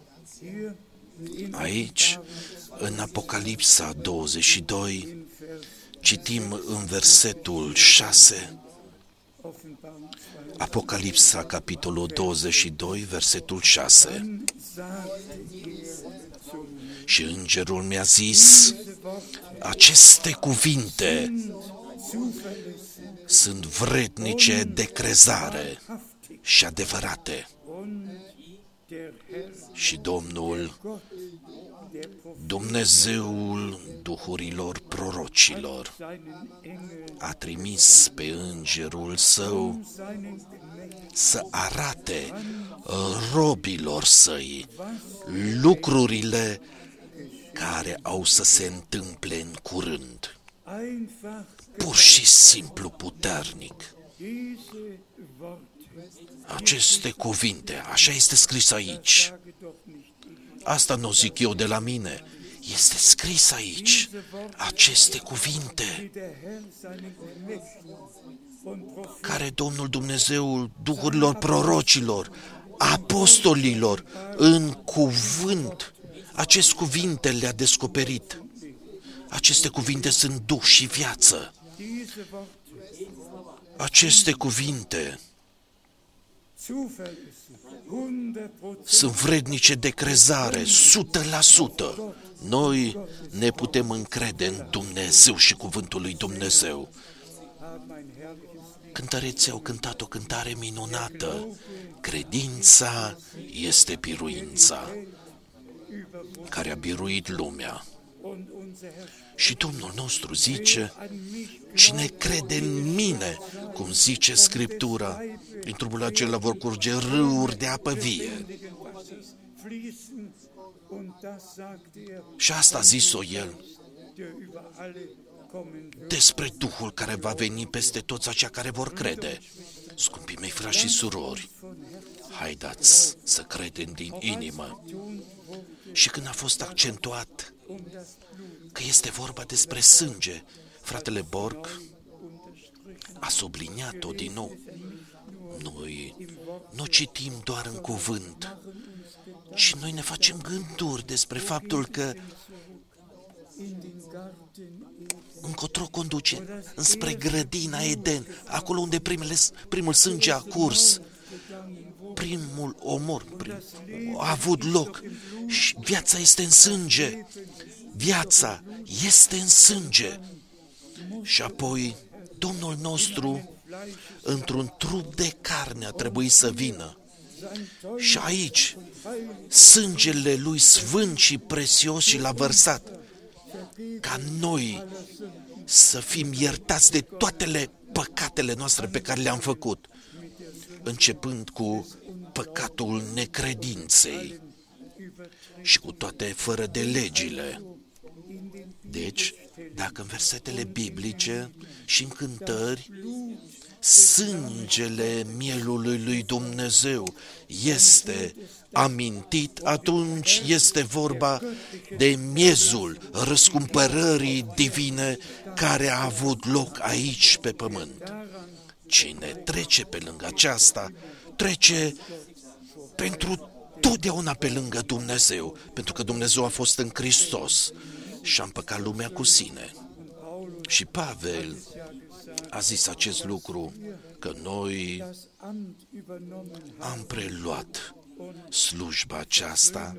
Aici, în Apocalipsa douăzeci și doi, citim în versetul șase, Apocalipsa, capitolul douăzeci și doi, versetul șase. Și îngerul mi-a zis, aceste cuvinte sunt vrednice de crezare și adevărate. Și Domnul, Dumnezeul duhurilor prorocilor, a trimis pe îngerul Său să arate robilor Săi lucrurile care au să se întâmple în curând. Pur și simplu puternic. Aceste cuvinte, așa este scris aici. Asta nu zic eu de la mine. Este scris aici. Aceste cuvinte care Domnul Dumnezeul duhurilor prorocilor, apostolilor, în cuvânt, acest cuvinte le-a descoperit. Aceste cuvinte sunt duh și viață. Aceste cuvinte sunt vrednice de crezare, o sută la sută. Noi ne putem încrede în Dumnezeu și cuvântul lui Dumnezeu. Cântăreții au cântat o cântare minunată. Credința este biruința care a biruit lumea. Și Domnul nostru zice, cine crede în mine, cum zice Scriptura, din trupul acela vor curge râuri de apă vie. Și asta a zis-o el despre Duhul care va veni peste toți aceia care vor crede. Scumpii mei frați și surori, haideți să credem din inimă. Și când a fost accentuat că este vorba despre sânge, fratele Borg a subliniat-o din nou. Noi nu citim doar în cuvânt, ci noi ne facem gânduri despre faptul că încotro conduce înspre grădina Eden, acolo unde primele, primul sânge a curs, primul omor prim, a avut loc și viața este în sânge. Viața este în sânge. Și apoi Domnul nostru, într-un trup de carne, a trebuit să vină. Și aici, sângele lui sfânt și prețios și l-a vărsat, ca noi să fim iertați de toate păcatele noastre pe care le-am făcut, începând cu păcatul necredinței și cu toate fără de legile. Deci, dacă în versetele biblice și în cântări, sângele mielului lui Dumnezeu este amintit, atunci este vorba de miezul răscumpărării divine care a avut loc aici pe pământ. Cine trece pe lângă aceasta, trece pentru totdeauna pe lângă Dumnezeu, pentru că Dumnezeu a fost în Hristos și a împăcat lumea cu sine. Și Pavel a zis acest lucru, că noi am preluat slujba aceasta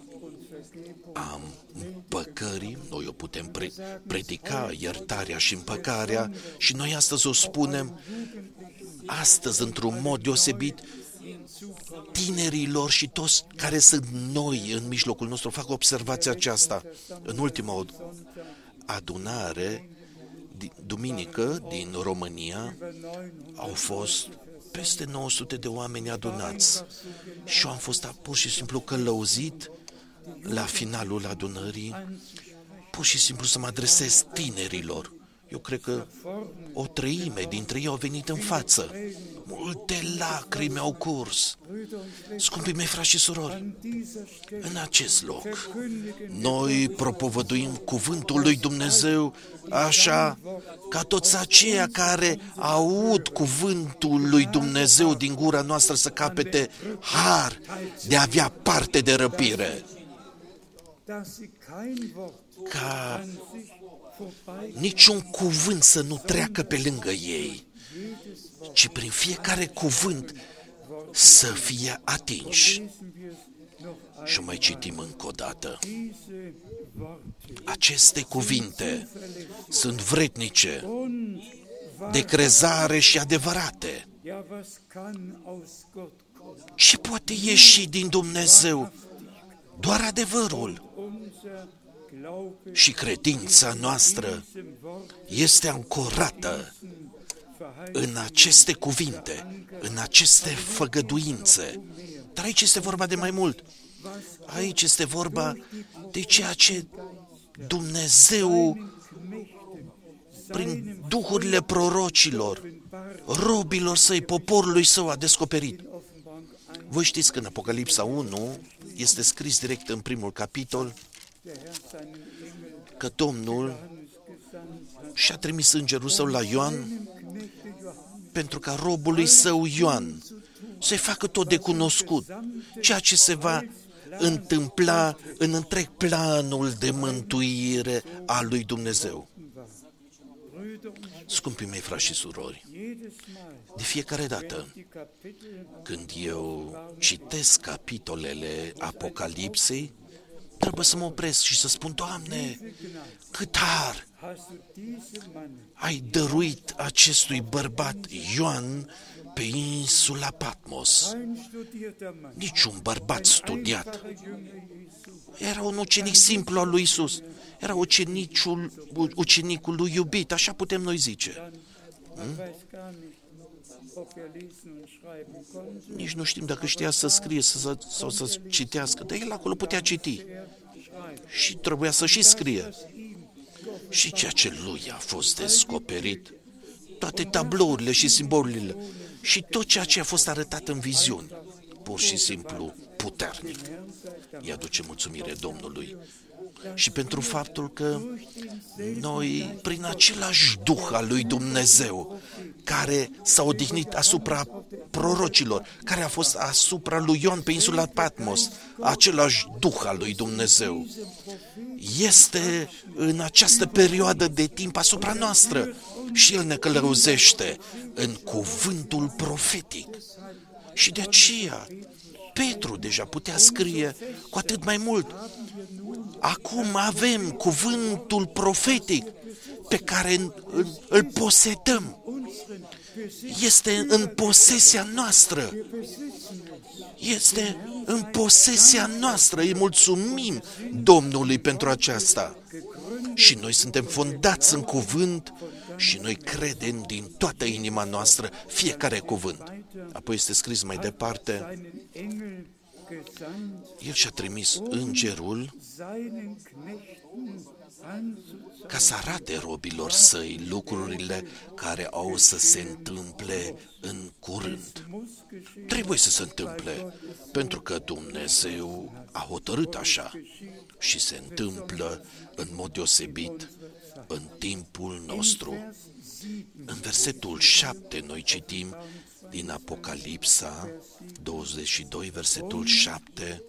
a împăcării, noi o putem pre- predica, iertarea și împăcarea, și noi astăzi o spunem, astăzi, într-un mod deosebit, tinerilor și toți care sunt noi în mijlocul nostru. Fac observația aceasta. În ultima adunare, duminică, din România, au fost peste nouă sute de oameni adunați și eu am fost pur și simplu călăuzit la finalul adunării, pur și simplu să mă adresez tinerilor. Eu cred că o treime dintre ei au venit în față. Multe lacrimi au curs. Scumpii mei frați și surori, în acest loc, noi propovăduim cuvântul lui Dumnezeu așa ca toți aceia care aud cuvântul lui Dumnezeu din gura noastră să capete har de a avea parte de răpire. Ca niciun cuvânt să nu treacă pe lângă ei, ci prin fiecare cuvânt să fie atinși. Și mai citim încă o dată. Aceste cuvinte sunt vrednice de crezare și adevărate. Ce poate ieși din Dumnezeu? Doar adevărul. Și credința noastră este ancorată în aceste cuvinte, în aceste făgăduințe. Dar aici este vorba de mai mult. Aici este vorba de ceea ce Dumnezeu, prin duhurile prorocilor, robilor săi, poporului său, a descoperit. Voi știți că în Apocalipsa unu este scris direct în primul capitol că Domnul și-a trimis îngerul său la Ioan pentru ca robului său Ioan să-i facă tot de cunoscut ceea ce se va întâmpla în întreg planul de mântuire a lui Dumnezeu. Scumpii mei frați și surori, de fiecare dată când eu citesc capitolele Apocalipsei, trebuie să mă opresc și să spun: Doamne, cât har ai dăruit acestui bărbat Ioan pe insula Patmos. Niciun bărbat studiat. Era un ucenic simplu al lui Iisus. Era ucenicul, ucenicul lui iubit, așa putem noi zice. Hmm? Nici nu știm dacă știa să scrie să, sau să citească, dar el acolo putea citi. Și trebuia să și scrie. Și ceea ce lui a fost descoperit, toate tablourile și simbolurile, și tot ceea ce a fost arătat în viziuni, pur și simplu puternic. Îi aduce mulțumire Domnului. Și pentru faptul că noi, prin același Duh al lui Dumnezeu, care s-a odihnit asupra prorocilor, care a fost asupra lui Ioan pe insula Patmos, același Duh al lui Dumnezeu, este în această perioadă de timp asupra noastră și El ne călăuzește în cuvântul profetic. Și de aceea Petru deja putea scrie cu atât mai mult: acum avem cuvântul profetic pe care îl posedăm. Este în posesia noastră. Este în posesia noastră. Îi mulțumim Domnului pentru aceasta. Și noi suntem fondați în cuvânt și noi credem din toată inima noastră fiecare cuvânt. Apoi este scris mai departe: El și-a trimis îngerul ca să arate robilor săi lucrurile care au să se întâmple în curând. Trebuie să se întâmple, pentru că Dumnezeu a hotărât așa și se întâmplă în mod deosebit în timpul nostru. În versetul șapte noi citim din Apocalipsa douăzeci și doi, versetul șapte: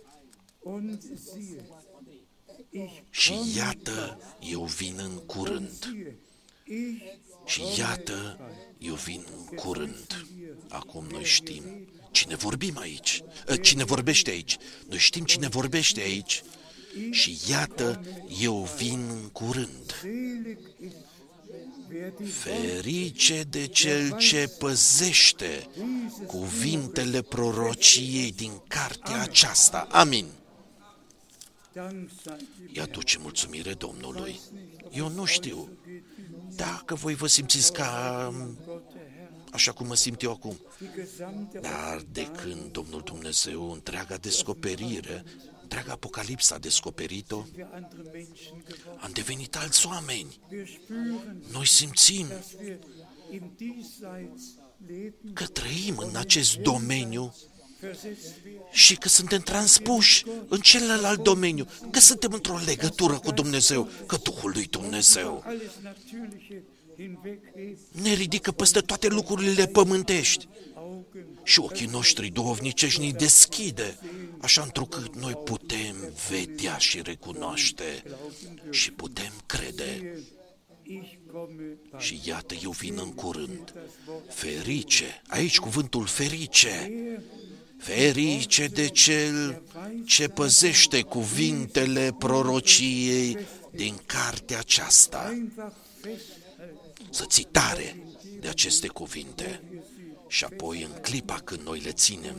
și iată, eu vin în curând. Și iată, eu vin în curând. Acum noi știm cine vorbim aici, cine vorbește aici. Noi știm cine vorbește aici. Și iată, eu vin în curând. Ferice de cel ce păzește cuvintele prorociei din cartea aceasta. Amin. Îi aduce mulțumire Domnului. Eu nu știu dacă voi vă simțiți ca așa cum mă simt eu acum, dar de când Domnul Dumnezeu, întreaga descoperire, întreaga Apocalipsa a descoperit-o, am devenit alți oameni. Noi simțim că trăim în acest domeniu și că suntem transpuși în celălalt domeniu, că suntem într-o legătură cu Dumnezeu, că Duhul lui Dumnezeu ne ridică peste toate lucrurile pământești și ochii noștri duhovnicești ne deschide, așa întrucât noi putem vedea și recunoaște și putem crede. Și iată, eu vin în curând. Ferice, aici cuvântul ferice, ferice de cel ce păzește cuvintele prorociei din cartea aceasta. Să ții tare de aceste cuvinte și apoi în clipa când noi le ținem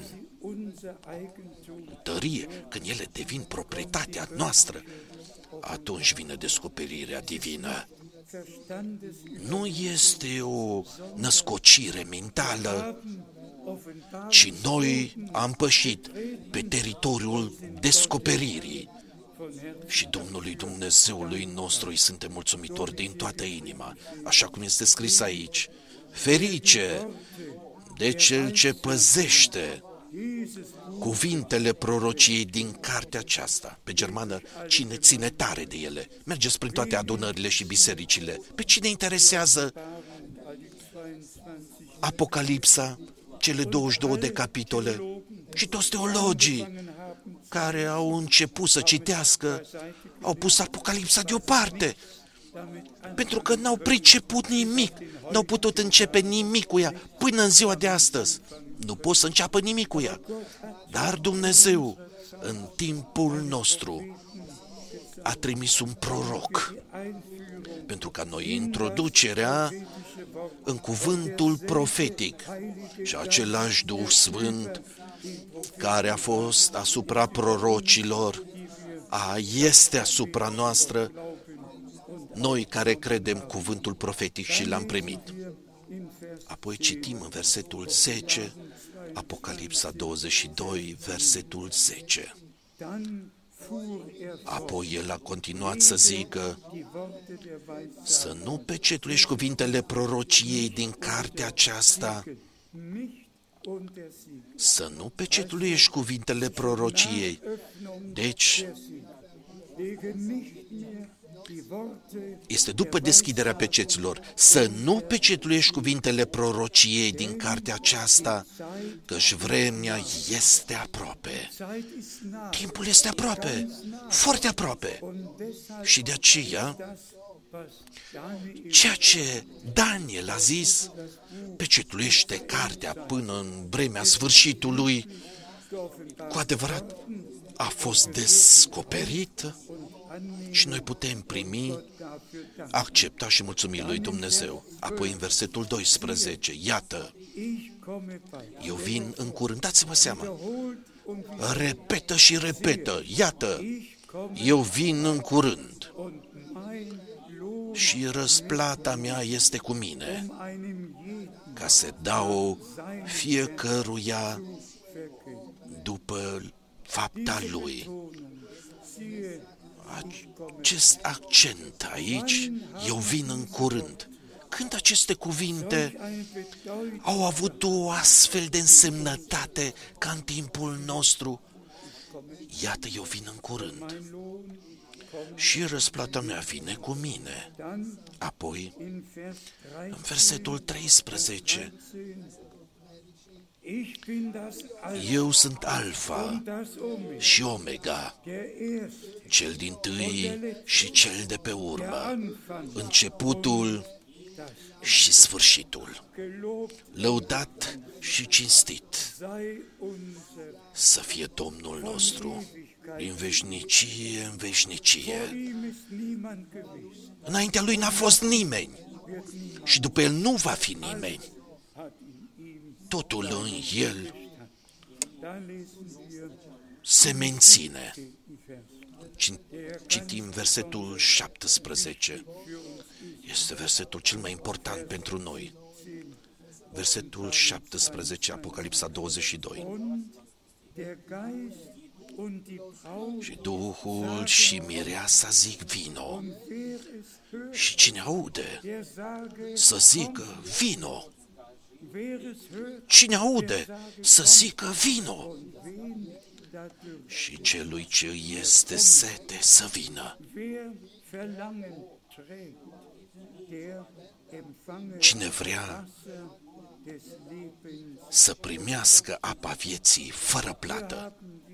tărie, când ele devin proprietatea noastră, atunci vine descoperirea divină. Nu este o născocire mentală, ci noi am pășit pe teritoriul descoperirii și Domnului Dumnezeului nostru îi suntem mulțumitori din toată inima, așa cum este scris aici. Ferice de cel ce păzește cuvintele prorociei din cartea aceasta. Pe germană, cine ține tare de ele. Mergeți prin toate adunările și bisericile. Pe cine interesează Apocalipsa, cele douăzeci și două de capitole? Și toți teologii care au început să citească au pus Apocalipsa deoparte, pentru că n-au priceput nimic, n-au putut începe nimic cu ea până în ziua de astăzi. Nu pot să înceapă nimic cu ea. Dar Dumnezeu, în timpul nostru, a trimis un proroc pentru ca noi introducerea în cuvântul profetic și același Duh Sfânt care a fost asupra prorocilor, a, este asupra noastră, noi care credem cuvântul profetic și l-am primit. Apoi citim în versetul zece, Apocalipsa douăzeci și doi, versetul zece. Apoi el a continuat să zică, să nu pecetuiești cuvintele prorociei din cartea aceasta, să nu pecetuiești cuvintele prorociei. Deci, este după deschiderea peceților, să nu pecetuiești cuvintele prorociei din cartea aceasta, căci vremea este aproape. Timpul este aproape, foarte aproape. Și de aceea, ceea ce Daniel a zis, pecetuiește cartea până în vremea sfârșitului, cu adevărat a fost descoperit și noi putem primi, accepta și mulțumi lui Dumnezeu. Apoi în versetul doisprezece, iată, eu vin în curând, dați-vă seama, repetă și repetă, iată, eu vin în curând și răsplata mea este cu mine, ca să dau fiecăruia după fapta lui. Acest accent aici, eu vin în curând. Când aceste cuvinte au avut o astfel de însemnătate ca în timpul nostru, iată, eu vin în curând și răsplata mea vine cu mine. Apoi, în versetul treisprezece, eu sunt Alfa și Omega, cel dintâi și cel de pe urmă, începutul și sfârșitul. Lăudat și cinstit să fie Domnul nostru, din veșnicie în veșnicie. Înaintea Lui n-a fost nimeni și după El nu va fi nimeni. Totul în El se menține. Citim versetul șaptesprezece. Este versetul cel mai important pentru noi. Versetul șaptesprezece, Apocalipsa douăzeci și doi. Și Duhul și Mireasa zic vino. Și cine aude să zică vino. Cine aude să zică vino. Și celui ce este sete să vină. Cine vrea să primească apa vieții fără plată.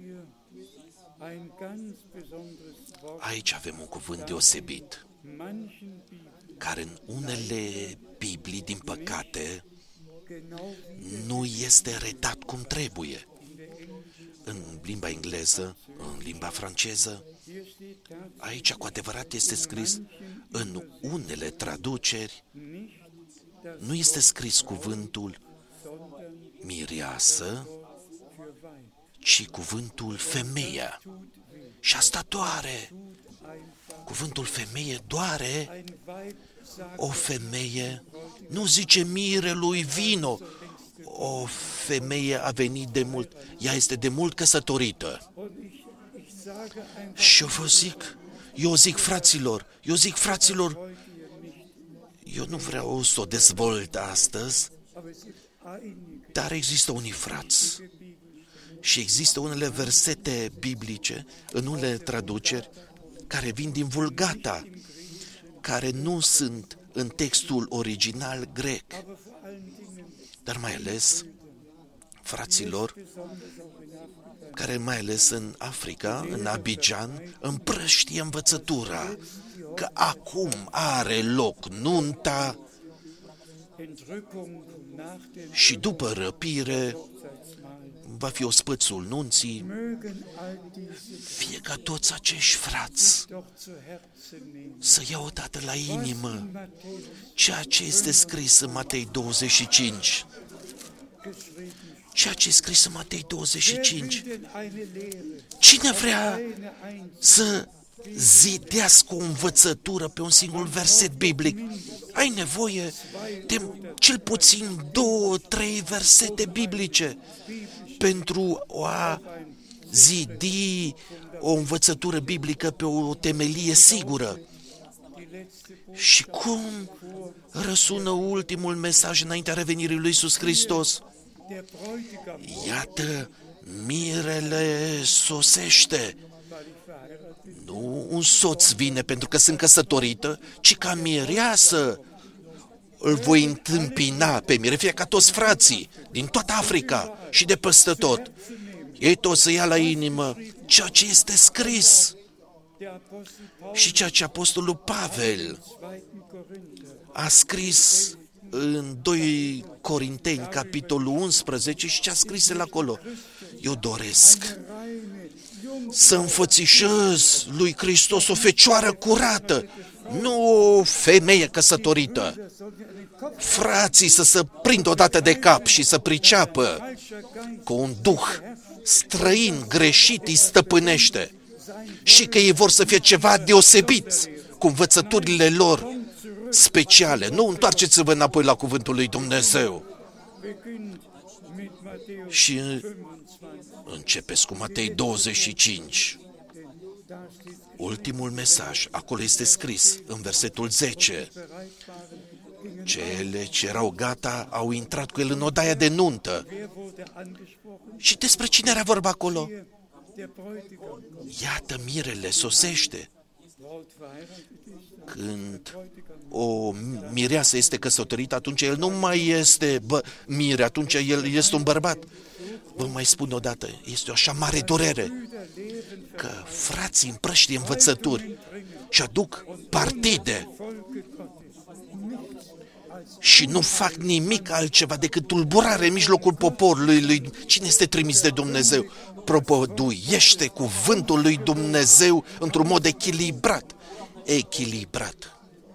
Aici avem un cuvânt deosebit, care în unele Biblii, din păcate, nu este redat cum trebuie. În limba engleză, în limba franceză, aici cu adevărat este scris, în unele traduceri, nu este scris cuvântul mireasă, ci cuvântul femeia. Și asta doare. Cuvântul femeie doare. O femeie nu zice mirelui vino. O femeie a venit de mult. Ea este de mult căsătorită. Și eu vă zic, eu zic fraților, eu zic fraților, eu nu vreau să o dezvolt astăzi, dar există unii frați și există unele versete biblice, în unele traduceri, care vin din Vulgata, care nu sunt în textul original grec, dar mai ales fraților, care mai ales în Africa, în Abidjan, împrăștie învățătura că acum are loc nunta și după răpire va fi ospățul nunții. Fie ca toți acești frați să ia odată la inimă ceea ce este scris în Matei douăzeci și cinci. Ceea ce este scris în Matei douăzeci și cinci. Cine vrea să zidească o învățătură pe un singur verset biblic, ai nevoie de cel puțin două, trei versete biblice pentru a zidi o învățătură biblică pe o temelie sigură. Și cum răsună ultimul mesaj înaintea revenirii lui Iisus Hristos? Iată, mirele sosește. Nu un soț vine pentru că sunt căsătorită, ci ca mireasă îl voi întâmpina pe mire, fie ca toți frații din toată Africa și de peste tot. Ei toți să ia la inimă ceea ce este scris și ceea ce Apostolul Pavel a scris în doi Corinteni, capitolul unsprezece, și ce a scris el acolo. Eu doresc să înfățișez lui Hristos o fecioară curată, nu o femeie căsătorită. Frații să se prindă odată de cap și să priceapă că un duh străin, greșit, îi stăpânește și că ei vor să fie ceva deosebit cu învățăturile lor speciale. Nu, întoarceți-vă înapoi la cuvântul lui Dumnezeu. Și începeți cu Matei douăzeci și cinci. Ultimul mesaj, acolo este scris, în versetul zece. Cele ce erau gata au intrat cu el în odaia de nuntă. Și despre cine era vorba acolo? Iată, mirele sosește. Când o mireasă este căsătorită, atunci el nu mai este bă, mire, atunci el este un bărbat. Vă mai spun odată, este o așa mare durere că frații împrăștie învățături și aduc partide și nu fac nimic altceva decât tulburare în mijlocul poporului lui. Cine este trimis de Dumnezeu? Propăduiește cuvântul lui Dumnezeu într-un mod echilibrat. Echilibrat.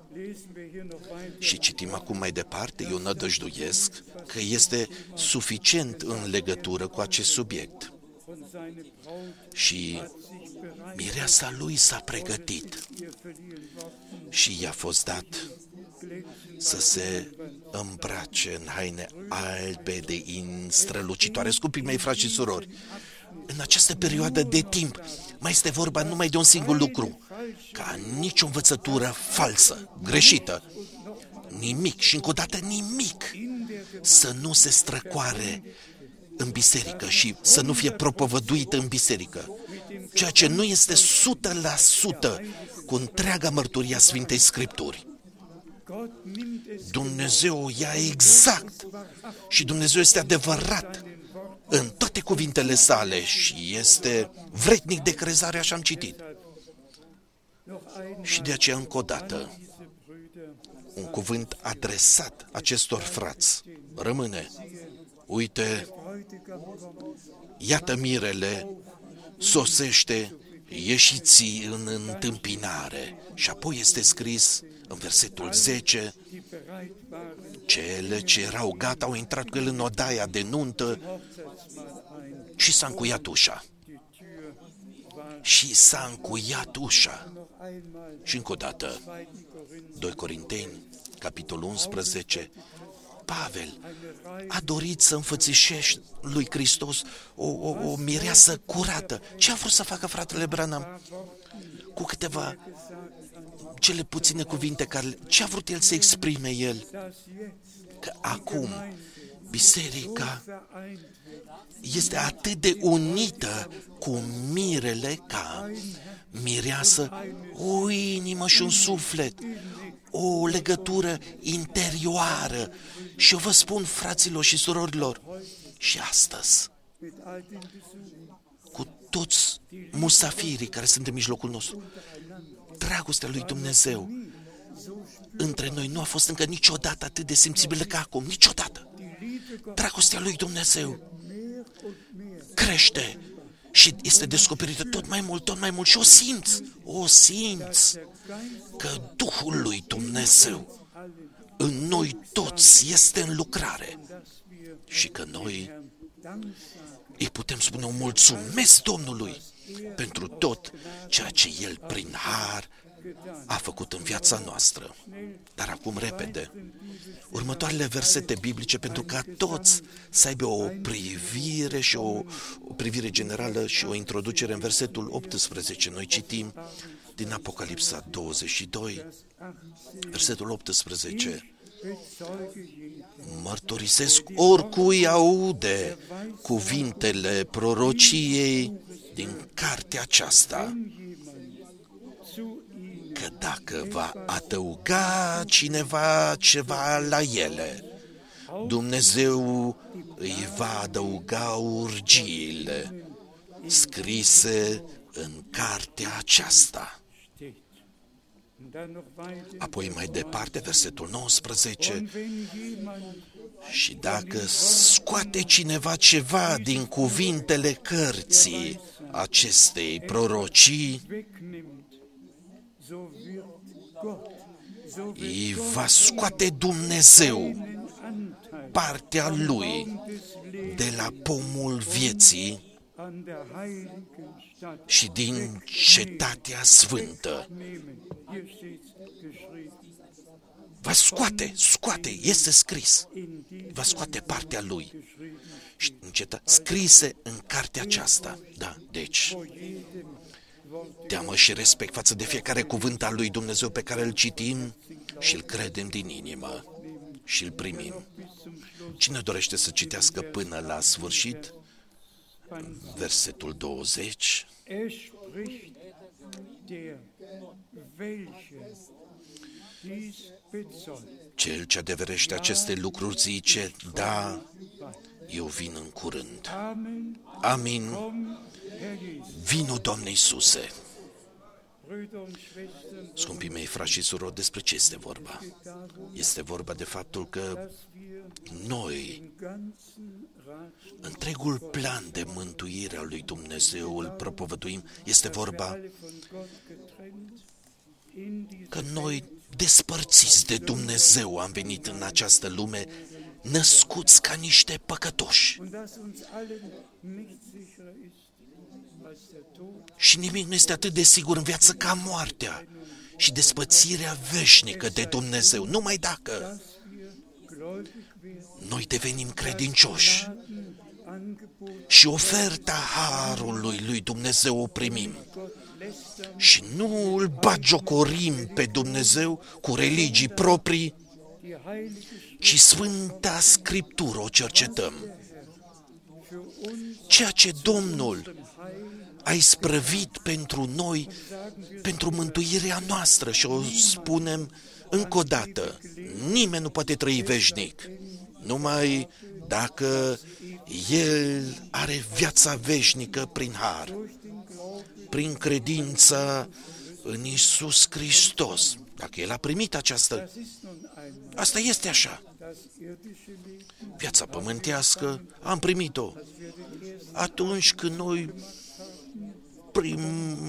Și citim acum mai departe, eu nădăjduiesc că este suficient în legătură cu acest subiect. Și mireasa lui s-a pregătit și i-a fost dat să se îmbrace în haine albe de in strălucitoare. Scumpii mei, frați și surori, în această perioadă de timp mai este vorba numai de un singur lucru, ca nicio învățătură falsă, greșită, nimic și încă o dată nimic să nu se străcoare în biserică și să nu fie propovăduită în biserică. Ceea ce nu este o sută la sută cu întreaga mărturie a Sfintei Scripturi. Dumnezeu ia exact și Dumnezeu este adevărat în toate cuvintele sale și este vrednic de crezare, așa am citit. Și de aceea încă o dată un cuvânt adresat acestor frați rămâne. Uite, iată mirele sosește, ieșiți în întâmpinare. Și apoi este scris în versetul zece, cele ce erau gata au intrat cu el în odaia de nuntă și s-a încuiat ușa. Și s-a încuiat ușa. Și încă o dată, doi Corinteni, capitolul unsprezece, Pavel a dorit să înfățișești lui Hristos o, o, o mireasă curată. Ce a vrut să facă fratele Branham? Cu câteva, cele puține cuvinte, care, ce a vrut el să exprime el? Că acum biserica este atât de unită cu mirele ca mireasă, o inimă și un suflet, o legătură interioară. Și eu vă spun, fraților și surorilor, Și astăzi, cu toți musafirii care sunt în mijlocul nostru, dragostea lui Dumnezeu între noi nu a fost încă niciodată atât de simțibilă ca acum, niciodată. Dragostea lui Dumnezeu crește și este descoperită tot mai mult, tot mai mult și o simți, o simți că Duhul lui Dumnezeu în noi toți este în lucrare și că noi îi putem spune un mulțumesc Domnului pentru tot ceea ce El prin har a făcut în viața noastră. Dar acum repede, următoarele versete biblice pentru ca toți să aibă o privire și o, o privire generală și o introducere în versetul optsprezece. Noi citim din Apocalipsa douăzeci și doi, versetul optsprezece. Mărturisesc oricui aude cuvintele prorociei din cartea aceasta, că dacă va adăuga cineva ceva la ele, Dumnezeu îi va adăuga urgiile scrise în cartea aceasta. Apoi mai departe, versetul nouăsprezece, și dacă scoate cineva ceva din cuvintele cărții acestei prorocii, îi va scoate Dumnezeu partea lui de la pomul vieții și din cetatea sfântă. Va scoate, scoate, este scris, va scoate partea lui și înceta, scrise în cartea aceasta. Da, deci, teamă și respect față de fiecare cuvânt al lui Dumnezeu pe care îl citim și îl credem din inimă și îl primim. Cine dorește să citească până la sfârșit? Versetul douăzeci. Cel ce adeverește aceste lucruri zice, da, eu vin în curând. Amin. Vino, Doamne Iisuse. Scumpii mei, frați și surori, despre ce este vorba? Este vorba de faptul că noi, întregul plan de mântuire al lui Dumnezeu îl propovăduim. Este vorba că noi, despărțiți de Dumnezeu, am venit în această lume, născuți ca niște păcătoși. Și nimic nu este atât de sigur în viață ca moartea și despărțirea veșnică de Dumnezeu, numai dacă noi devenim credincioși și oferta harului lui Dumnezeu o primim și nu îl bagiocorim pe Dumnezeu cu religii proprii, ci Sfânta Scriptură o cercetăm. Ceea ce Domnul a isprăvit pentru noi, pentru mântuirea noastră, și o spunem încă o dată, nimeni nu poate trăi veșnic, numai dacă El are viața veșnică prin har, prin credința în Iisus Hristos. Dacă El a primit această, asta este așa. Viața pământească am primit-o atunci când noi prim,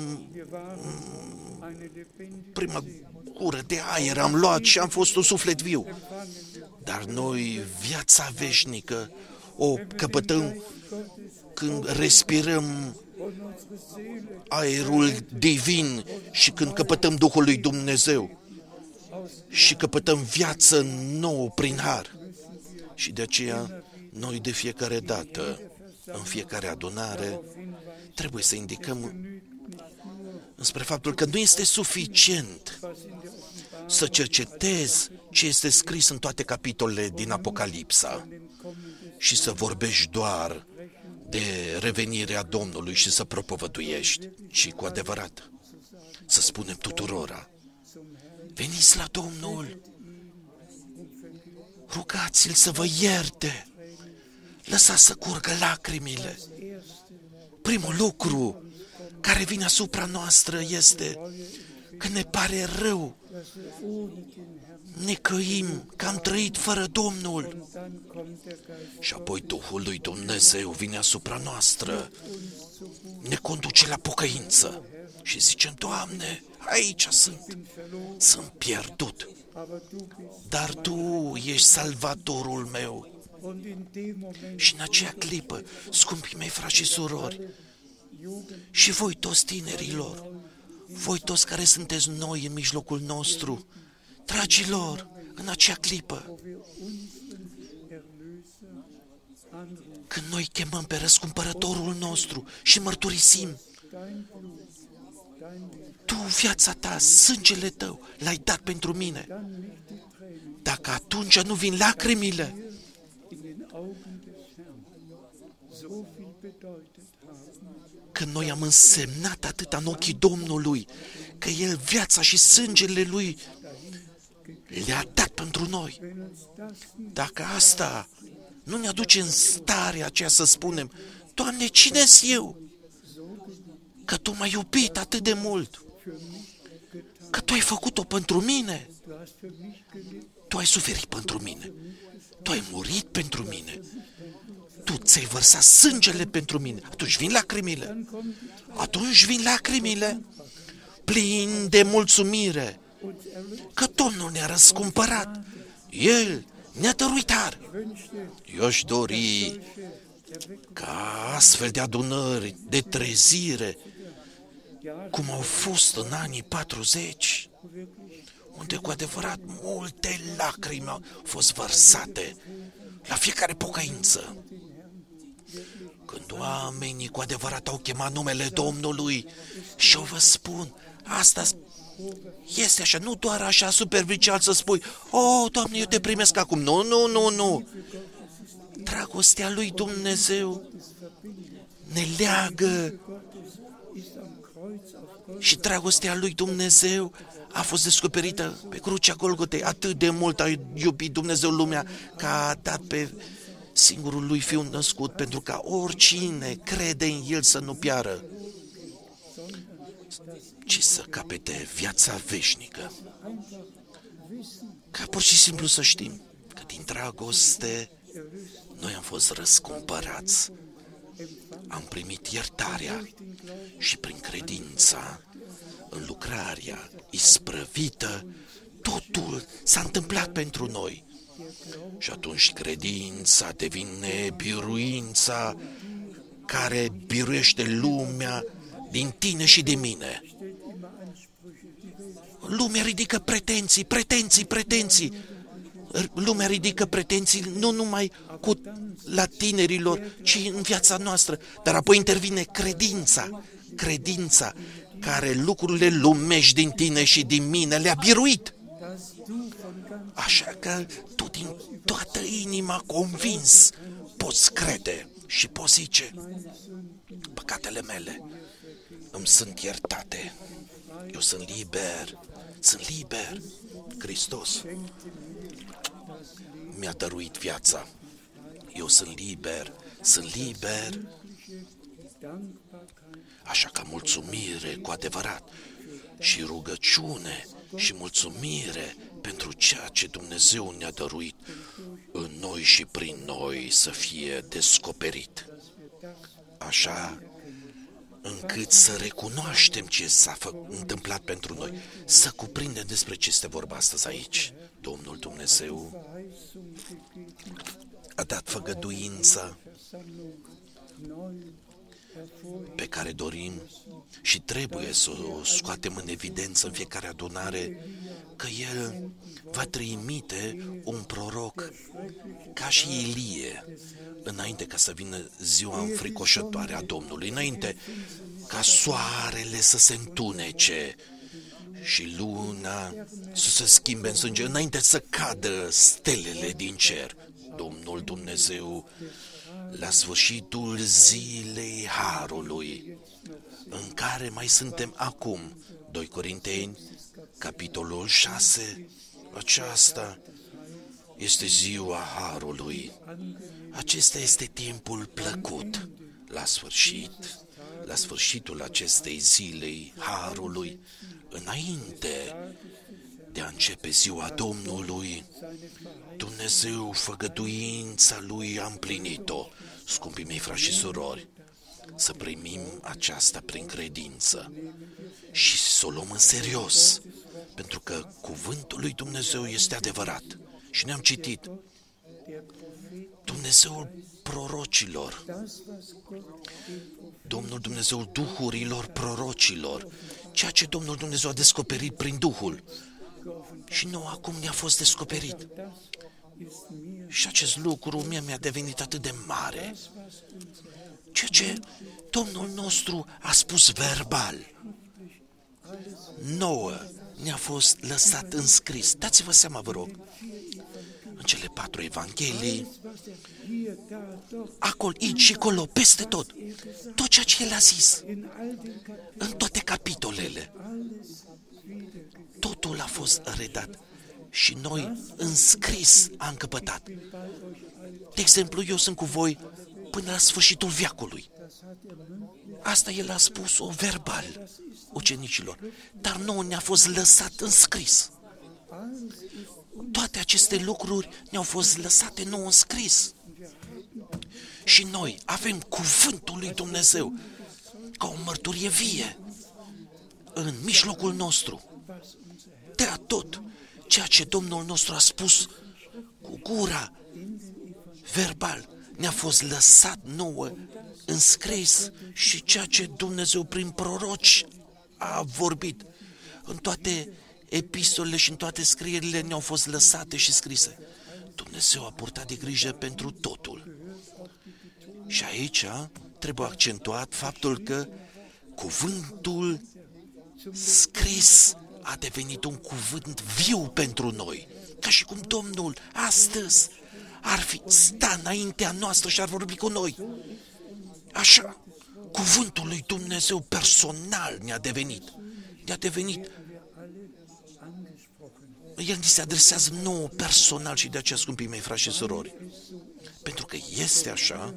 prima gură de aer am luat și am fost un suflet viu. Dar noi viața veșnică o căpătăm când respirăm aerul divin și când căpătăm Duhul lui Dumnezeu și căpătăm viață nouă prin har. Și de aceea noi de fiecare dată, în fiecare adunare, trebuie să indicăm spre faptul că nu este suficient să cercetezi ce este scris în toate capitolele din Apocalipsa și să vorbești doar de revenirea Domnului și să propovăduiești, ci cu adevărat să spunem tuturora, veniți la Domnul, rugați-L să vă ierte, lăsați să curgă lacrimile. Primul lucru care vine asupra noastră este că ne pare rău, ne căim că am trăit fără Domnul. Și apoi Duhul lui Dumnezeu vine asupra noastră, ne conduce la pocăință și zicem, Doamne, aici sunt, sunt pierdut, dar Tu ești salvatorul meu. Și în acea clipă, scumpii mei frați și surori, și voi toți tinerilor, voi toți care sunteți noi în mijlocul nostru, dragilor, în acea clipă, când noi chemăm pe răscumpărătorul nostru și mărturisim, Tu, viața Ta, sângele Tău, l-ai dat pentru mine. Dacă atunci nu vin lacrimile, că noi am însemnat atât în ochii Domnului, că El, viața și sângele Lui, le-a dat pentru noi. Dacă asta nu ne aduce în starea aceea să spunem, Doamne, cine-s eu? Că Tu m-ai iubit atât de mult, că Tu ai făcut-o pentru mine, Tu ai suferit pentru mine, Tu ai murit pentru mine, Tu ți-ai vărsat sângele pentru mine. Atunci vin lacrimile. Atunci vin lacrimile plini de mulțumire că Domnul ne-a răscumpărat. El ne-a dăruit har. Eu aș dori ca astfel de adunări de trezire, cum au fost în anii patruzeci, unde cu adevărat multe lacrimi au fost vărsate la fiecare pocăință. Când oamenii cu adevărat au chemat numele Domnului și eu vă spun, asta este așa, nu doar așa superficial să spui, oh, Doamne, eu te primesc acum. Nu, nu, nu, nu. Dragostea lui Dumnezeu ne leagă și dragostea lui Dumnezeu a fost descoperită pe crucea Golgotei. Atât de mult a iubit Dumnezeu lumea că a dat pe singurul lui Fiu născut pentru ca oricine crede în El să nu piară, ci să capete viața veșnică. Ca pur și simplu să știm că din dragoste noi am fost răscumpărați, am primit iertarea și prin credința în lucrarea isprăvită, totul s-a întâmplat pentru noi. Și atunci credința devine biruința care biruiește lumea din tine și de mine. Lumea ridică pretenții, pretenții, pretenții. Lumea ridică pretenții nu numai cu, la tinerilor, ci în viața noastră. Dar apoi intervine credința, credința care lucrurile lumești din tine și din mine le-a biruit. Așa că tu din toată inima convins poți crede și poți zice, păcatele mele îmi sunt iertate, eu sunt liber, sunt liber, Hristos mi-a dăruit viața, eu sunt liber, sunt liber. Așa că mulțumire cu adevărat și rugăciune și mulțumire pentru ceea ce Dumnezeu ne-a dăruit în noi și prin noi să fie descoperit. Așa încât să recunoaștem ce s-a întâmplat pentru noi, să cuprindem despre ce este vorba astăzi aici. Domnul Dumnezeu a dat făgăduința pe care dorim și trebuie să o scoatem în evidență în fiecare adunare, că El va trimite un proroc ca și Ilie, înainte ca să vină ziua înfricoșătoare a Domnului, înainte ca soarele să se întunece și luna să se schimbe în sânge, înainte să cadă stelele din cer. Domnul Dumnezeu, la sfârșitul zilei Harului, în care mai suntem acum, doi Corinteni, capitolul șase, aceasta Este ziua Harului. Acesta este timpul plăcut. La sfârșit, la sfârșitul acestei zilei Harului, înainte de a începe ziua Domnului, Dumnezeu, făgăduința Lui, a împlinit-o. Scumpii mei frați și surori, să primim aceasta prin credință și să o luăm în serios, pentru că cuvântul lui Dumnezeu este adevărat. Și ne-am citit Dumnezeul prorocilor, Domnul Dumnezeul duhurilor prorocilor, ceea ce Domnul Dumnezeu a descoperit prin Duhul. Și nouă acum ne-a fost descoperit. Și acest lucru mie mi-a devenit atât de mare. Ceea ce Domnul nostru a spus verbal, nouă ne-a fost lăsat înscris. Dați-vă seama, vă rog, în cele patru evanghelii, acolo, aici și acolo, peste tot, tot ceea ce El a zis, în toate capitolele, totul a fost redat și noi înscris a încăpătat. De exemplu, eu sunt cu voi până la sfârșitul veacului. Asta El a spus-o verbal ucenicilor, dar nouă ne-a fost lăsat înscris. Toate aceste lucruri ne-au fost lăsate nouă înscris. Și noi avem cuvântul lui Dumnezeu ca o mărturie vie în mijlocul nostru. De tot ceea ce Domnul nostru a spus cu gura, verbal, ne-a fost lăsat nouă înscris și ceea ce Dumnezeu prin proroci a vorbit în toate epistolele și în toate scrierile ne-au fost lăsate și scrise. Dumnezeu a purtat de grijă pentru totul. Și aici trebuie accentuat faptul că cuvântul scris a devenit un cuvânt viu pentru noi. Ca și cum Domnul astăzi ar fi stat înaintea noastră și ar vorbi cu noi. Așa, cuvântul lui Dumnezeu personal ne-a devenit. Ne-a devenit. El ni se adresează nouă personal și de aceea, scumpii mei frați și surori. Pentru că este așa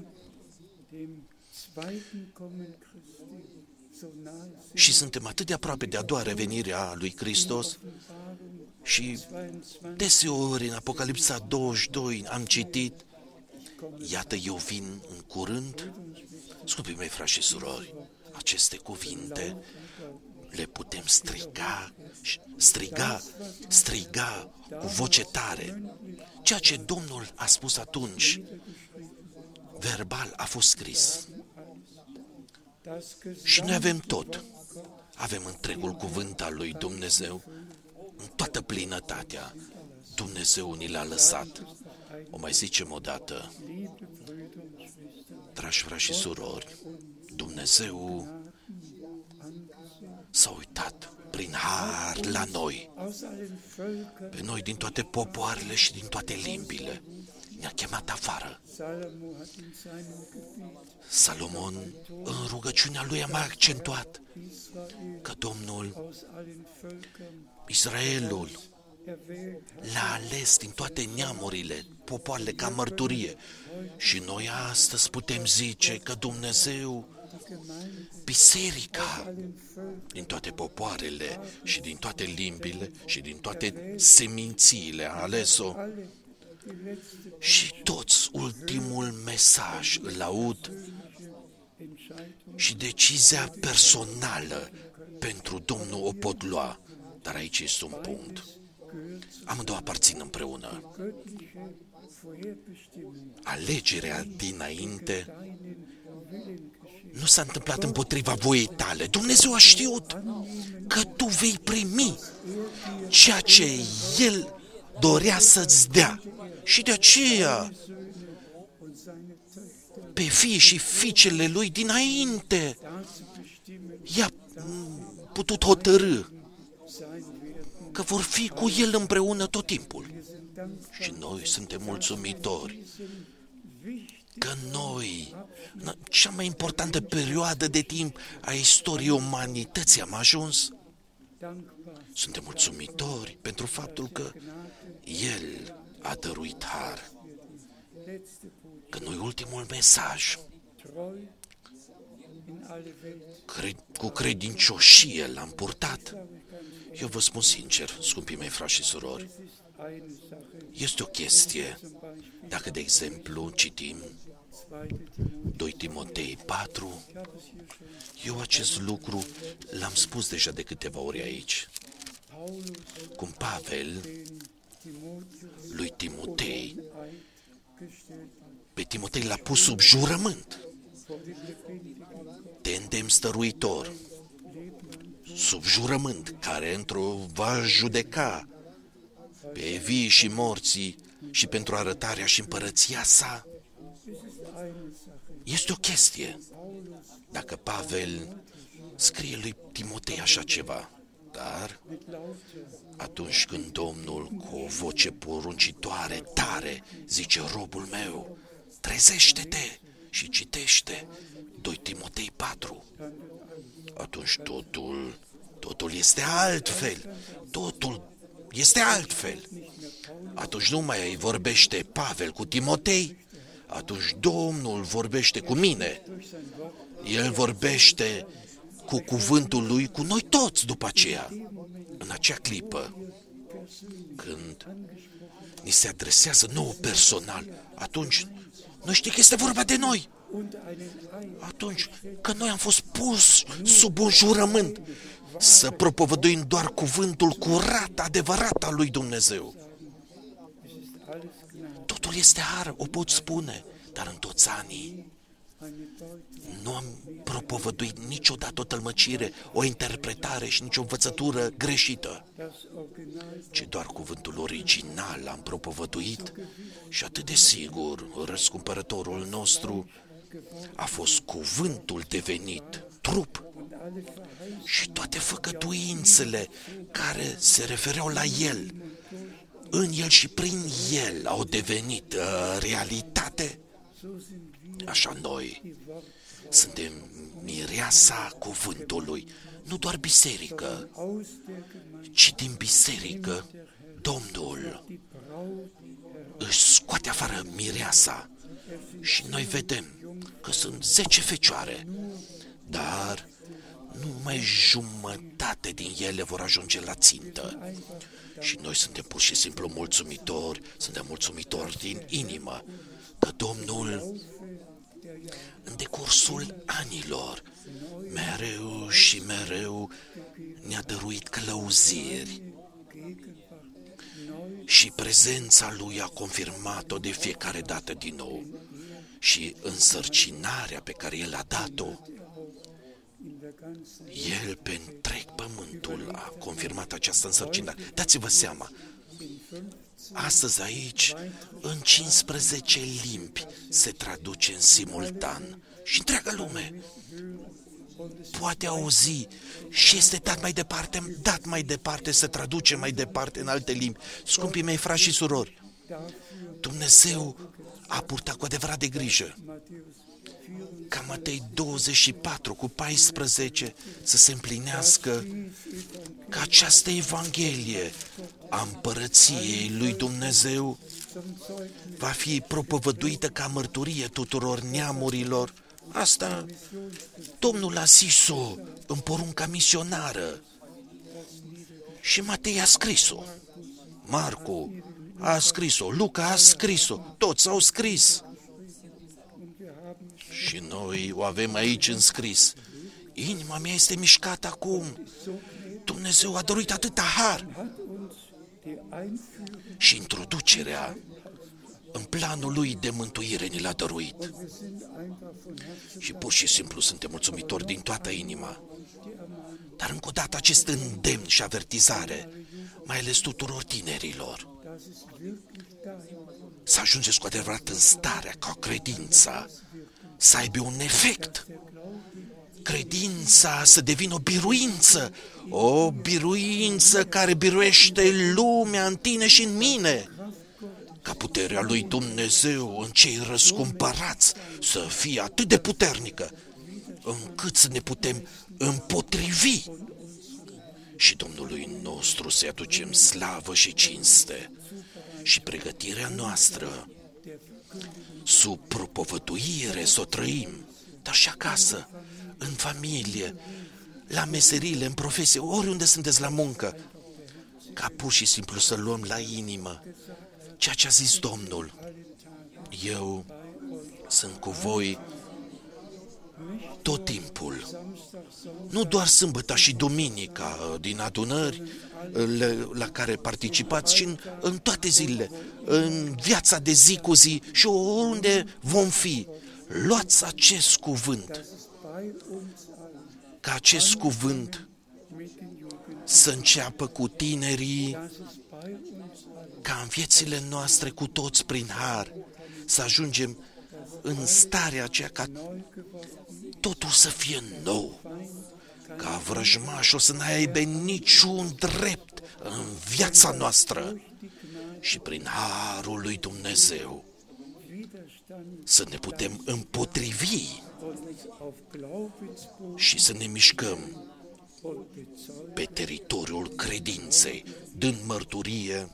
și suntem atât de aproape de a doua revenire a lui Hristos și deseori în Apocalipsa douăzeci și doi am citit, iată eu vin în curând. Scumpii mei frați și surori, aceste cuvinte le putem striga, striga, striga cu voce tare. Ceea ce Domnul a spus atunci, verbal, a fost scris. Și noi avem tot. Avem întregul cuvânt al lui Dumnezeu, în toată plinătatea. Dumnezeu ni l-a lăsat. O mai zicem o dată, dragi frați și surori, Dumnezeu s-a uitat prin har la noi, pe noi din toate popoarele și din toate limbile. Ne-a chemat afară. Salomon, în rugăciunea lui, a mai accentuat că Domnul, Israelul, l-a ales din toate neamurile, popoarele ca mărturie. Și noi astăzi putem zice că Dumnezeu, biserica, din toate popoarele și din toate limbile și din toate semințiile a ales-o. Și toți ultimul mesaj îl aud și decizia personală pentru Domnul o pot lua. Dar aici este un punct. Amândouă aparțin împreună. Alegerea dinainte nu s-a întâmplat împotriva voiei tale. Dumnezeu a știut că tu vei primi ceea ce El dorea să-ți dea. Și de aceea, pe fii și fiicele Lui dinainte, i-a putut hotărâ că vor fi cu El împreună tot timpul. Și noi suntem mulțumitori că noi, în cea mai importantă perioadă de timp a istoriei umanității am ajuns. Suntem mulțumitori pentru faptul că El a dăruit har. Că noi ultimul mesaj, cu credincioșie l-am purtat. Eu vă spun sincer, scumpii mei frați și surori, este o chestie, dacă de exemplu citim doi Timotei patru, eu acest lucru l-am spus deja de câteva ori aici. Cum Pavel lui Timotei, pe Timotei l-a pus sub jurământ, te îndemn stăruitor, sub jurământ, care într-o va judeca pe vii și morții și pentru arătarea și împărăția sa. Este o chestie. Dacă Pavel scrie lui Timotei așa ceva, dar atunci când Domnul cu o voce poruncitoare tare zice, robul meu, trezește-te și citește doi Timotei patru, atunci totul, totul este altfel, totul este altfel. Atunci nu mai vorbește Pavel cu Timotei, atunci Domnul vorbește cu mine. El vorbește cu cuvântul lui cu noi toți după aceea. În acea clipă, când ni se adresează nouă personal, atunci noi știm că este vorba de noi. Atunci că noi am fost pus sub un jurământ să propovăduim doar cuvântul curat, adevărat al lui Dumnezeu. Totul este har, o pot spune, dar în toți anii nu am propovăduit niciodată o tălmăcire, o interpretare și nicio învățătură greșită, ci doar cuvântul original am propovăduit și atât de sigur, răscumpărătorul nostru a fost cuvântul devenit trup și toate făcătuințele care se refereau la el, în el și prin el au devenit uh, realitate. Așa noi suntem mireasa cuvântului, nu doar biserică, ci din biserică Domnul își scoate afară mireasa și noi vedem că sunt zece fecioare, dar numai jumătate din ele vor ajunge la țintă. Și noi suntem pur și simplu mulțumitori, suntem mulțumitori din inimă că Domnul în decursul anilor mereu și mereu ne-a dăruit călăuziri și prezența Lui a confirmat-o de fiecare dată din nou și însărcinarea pe care El a dat-o, El pe întreg pământul a confirmat această însărcinare. Dați-vă seama, astăzi aici, în cincisprezece limbi se traduce în simultan și întreaga lume poate auzi și este dat mai departe, dat mai departe, se traduce mai departe în alte limbi. Scumpii mei frați și surori, Dumnezeu a purtat cu adevărat de grijă ca Matei douăzeci și patru cu paisprezece să se împlinească, ca această Evanghelie a împărăției lui Dumnezeu va fi propovăduită ca mărturie tuturor neamurilor. Asta Domnul a zis-o în porunca misionară și Matei a scris-o, Marcu a scris-o, Luca a scris-o, toți au scris. Și noi o avem aici înscris. Inima mea este mișcată acum. Dumnezeu a dăruit atâta har. Și introducerea în planul Lui de mântuire ni l-a dăruit. Și pur și simplu suntem mulțumitori din toată inima. Dar încă o dată acest îndemn și avertizare, mai ales tuturor tinerilor, să ajungeți cu adevărat în starea ca credința să aibă un efect. Credința să devină o biruință, o biruință care biruiește lumea în tine și în mine, ca puterea lui Dumnezeu în cei răscumpărați să fie atât de puternică, încât să ne putem împotrivi și Domnului nostru să-i aducem slavă și cinste. Și pregătirea noastră, sub propovăduire, să o trăim, dar și acasă, în familie, la meserile, în profesie, oriunde sunteți la muncă, ca pur și simplu să luăm la inimă ceea ce a zis Domnul. Eu sunt cu voi tot timpul, nu doar sâmbătă și duminica din adunări la care participați, ci în, în toate zilele, în viața de zi cu zi și oriunde vom fi. Luați acest cuvânt, ca acest cuvânt să înceapă cu tinerii, ca în viețile noastre cu toți prin har să ajungem în starea aceea ca totul să fie nou, ca vrăjmașul să n-aibă niciun drept în viața noastră și prin harul lui Dumnezeu să ne putem împotrivi și să ne mișcăm pe teritoriul credinței, dând mărturie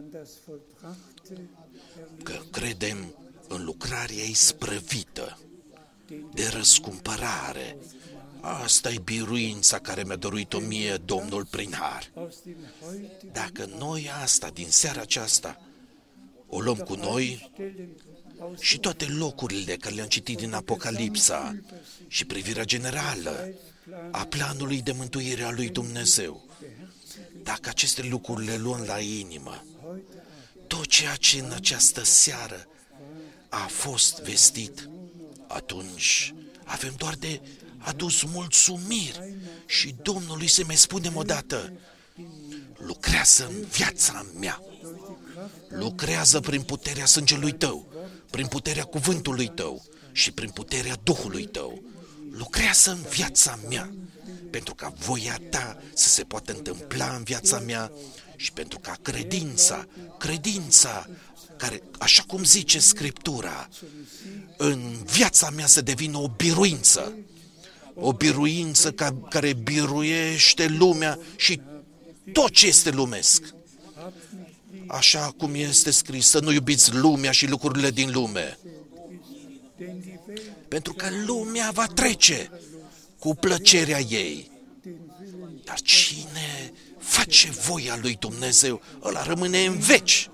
că credem în lucrarea isprăvită de răscumpărare. Asta e biruința care mi-a dăruit-o mie Domnul prin har. Dacă noi asta, din seara aceasta, o luăm cu noi și toate locurile care le-am citit din Apocalipsa și privirea generală a planului de mântuire a lui Dumnezeu, dacă aceste lucruri le luăm la inimă, tot ceea ce în această seară a fost vestit, atunci avem doar de adus mulțumiri și Domnului să mai spunem odată: lucrează în viața mea, lucrează prin puterea sângelui tău, prin puterea cuvântului tău și prin puterea Duhului tău. Lucrează în viața mea, pentru ca voia ta să se poată întâmpla în viața mea și pentru ca credința, credința care, așa cum zice Scriptura, în viața mea să devină o biruință, o biruință ca, care biruiește lumea și tot ce este lumesc. Așa cum este scris, să nu iubiți lumea și lucrurile din lume. Pentru că lumea va trece cu plăcerea ei. Dar cine face voia lui Dumnezeu, ăla rămâne în veci.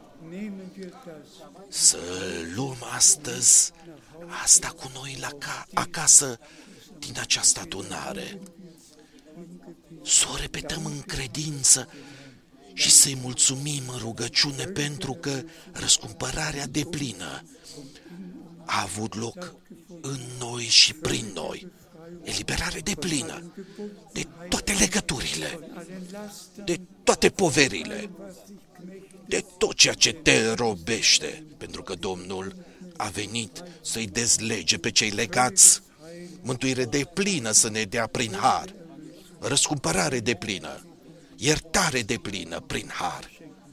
Să luăm astăzi asta cu noi la ca, acasă din această adunare. Să o repetăm în credință și să-i mulțumim în rugăciune pentru că răscumpărarea deplină a avut loc în noi și prin noi. Eliberare deplină de toate legăturile, de toate poverile, de tot ceea ce te robește, pentru că Domnul a venit să-i dezlege pe cei legați, mântuire deplină să ne dea prin har, răscumpărare deplină, iertare deplină prin har.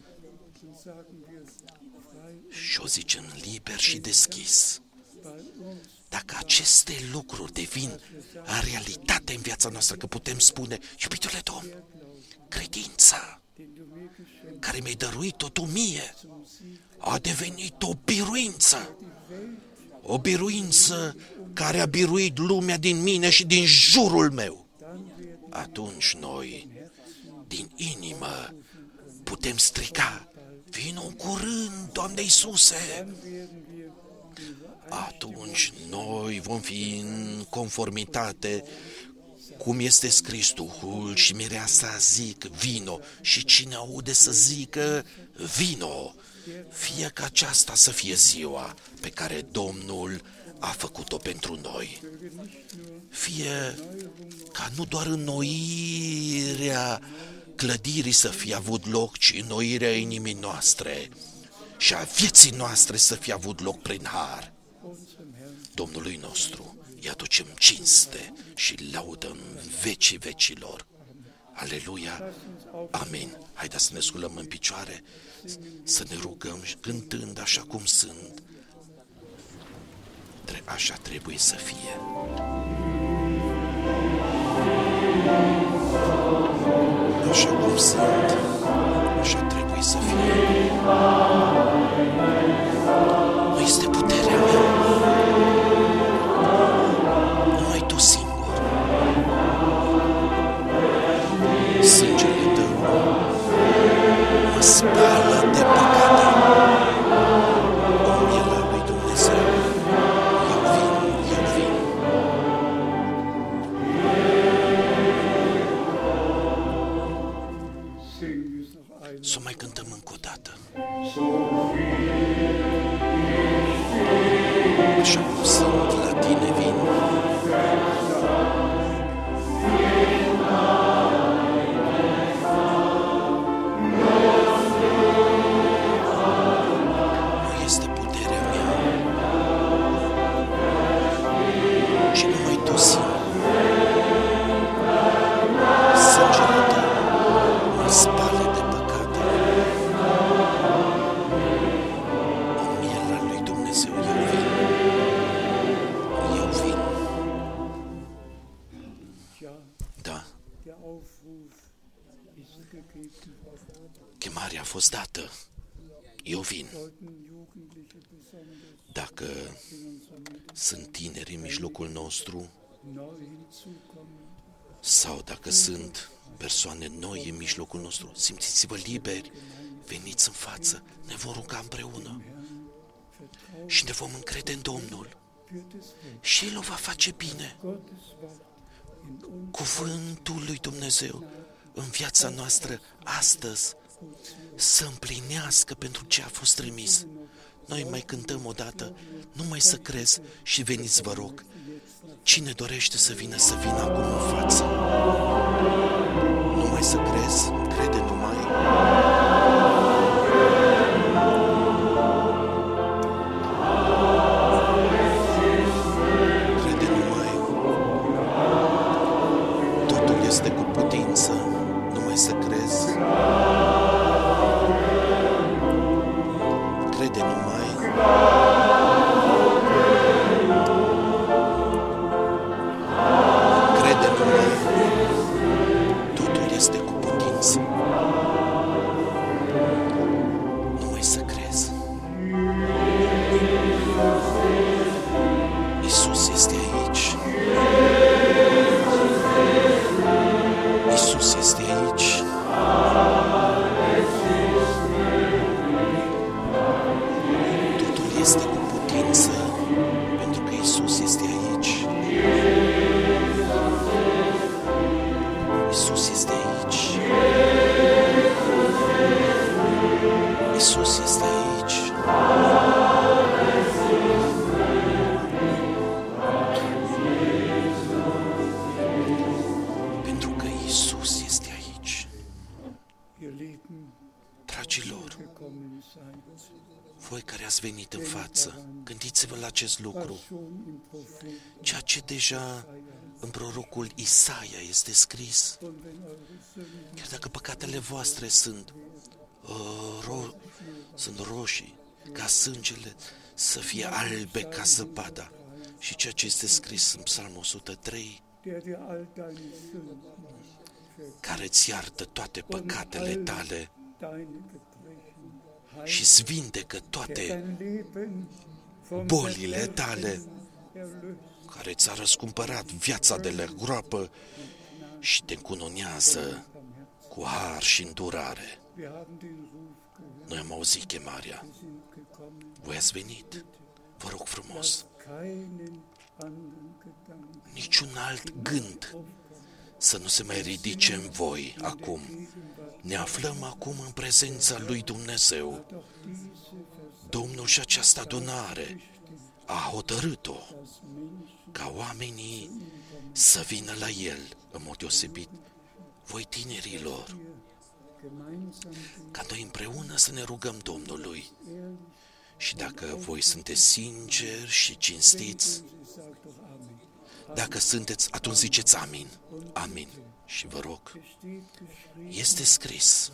Și o zicem liber și deschis. Dacă aceste lucruri devin realitate în viața noastră, că putem spune: iubitule Domn, credința care mi-ai dăruit-o tu mie a devenit o biruință, o biruință care a biruit lumea din mine și din jurul meu. Atunci noi, din inimă, putem striga: vino în curând, Doamne Iisuse! Atunci noi vom fi în conformitate cum este scris: Duhul și mireasa zic vino, și cine aude să zică vino. Fie ca aceasta să fie ziua pe care Domnul a făcut-o pentru noi. Fie ca nu doar înnoirea clădirii să fie avut loc, ci înnoirea inimii noastre și a vieții noastre să fie avut loc prin har. Domnului nostru îi aducem cinste și laudă în vecii vecilor. Aleluia! Amin! Haideți să ne sculăm în picioare, să ne rugăm cântând așa cum sunt. Așa trebuie să fie. Așa eu sunt, așa trebuie să fie. Nu este puterea mea, numai tu singur. Sângele tău mă spală de păcate. O miela lui Dumnezeu, eu vin, eu vin. Să mai cântăm încă o dată. Așa cum sunt, la tine vin. Nu este puterea mea și numai tu singur. Sângele tău mă spală de păcate. O miela lui Dumnezeu, eu vin. Eu vin. Da. Chemarea a fost dată. Eu vin. Dacă sunt tineri în mijlocul nostru sau dacă sunt persoane noi în mijlocul nostru, simțiți-vă liberi, veniți în față, ne vom ruga împreună și ne vom încrede în Domnul și El o va face bine. Cuvântul lui Dumnezeu în viața noastră astăzi să împlinească pentru ce a fost trimis. Noi mai cântăm odată, numai să crezi și veniți, vă rog. Cine dorește să vină, să vină acum în față. Numai să crezi, crede numai. Crede numai. Totul este cu putință, numai să crezi. Crede numai. Crede numai. Totul este cu putință. Numai să crezi. Iisus este aici. Iisus este aici. Totul este cu putință, pentru că Iisus este aici. Iisus este aici. Iisus este aici. Pentru că Iisus este aici. Dragilor, voi care ați venit în față, gândiți-vă la acest lucru. Ceea ce deja în prorocul Isaia este scris. Chiar dacă păcatele voastre sunt, uh, ro- sunt roșii, ca sângele, să fie albe ca zăpada. Și ceea ce este scris în Psalmul o sută trei, care îți iartă toate păcatele tale și îți vindecă toate bolile tale, care ți-a răscumpărat viața de la groapă și te încununează cu har și îndurare. Noi am auzit chemarea. Voi ați venit. Vă rog frumos. Niciun alt gând să nu se mai ridice în voi acum. Ne aflăm acum în prezența lui Dumnezeu. Domnul și această adunare a hotărât-o ca oamenii să vină la El în mod deosebit. Voi tinerilor, ca noi împreună să ne rugăm Domnului. Și dacă voi sunteți sinceri și cinstiți, dacă sunteți, atunci ziceți amin. Amin. Și vă rog, este scris,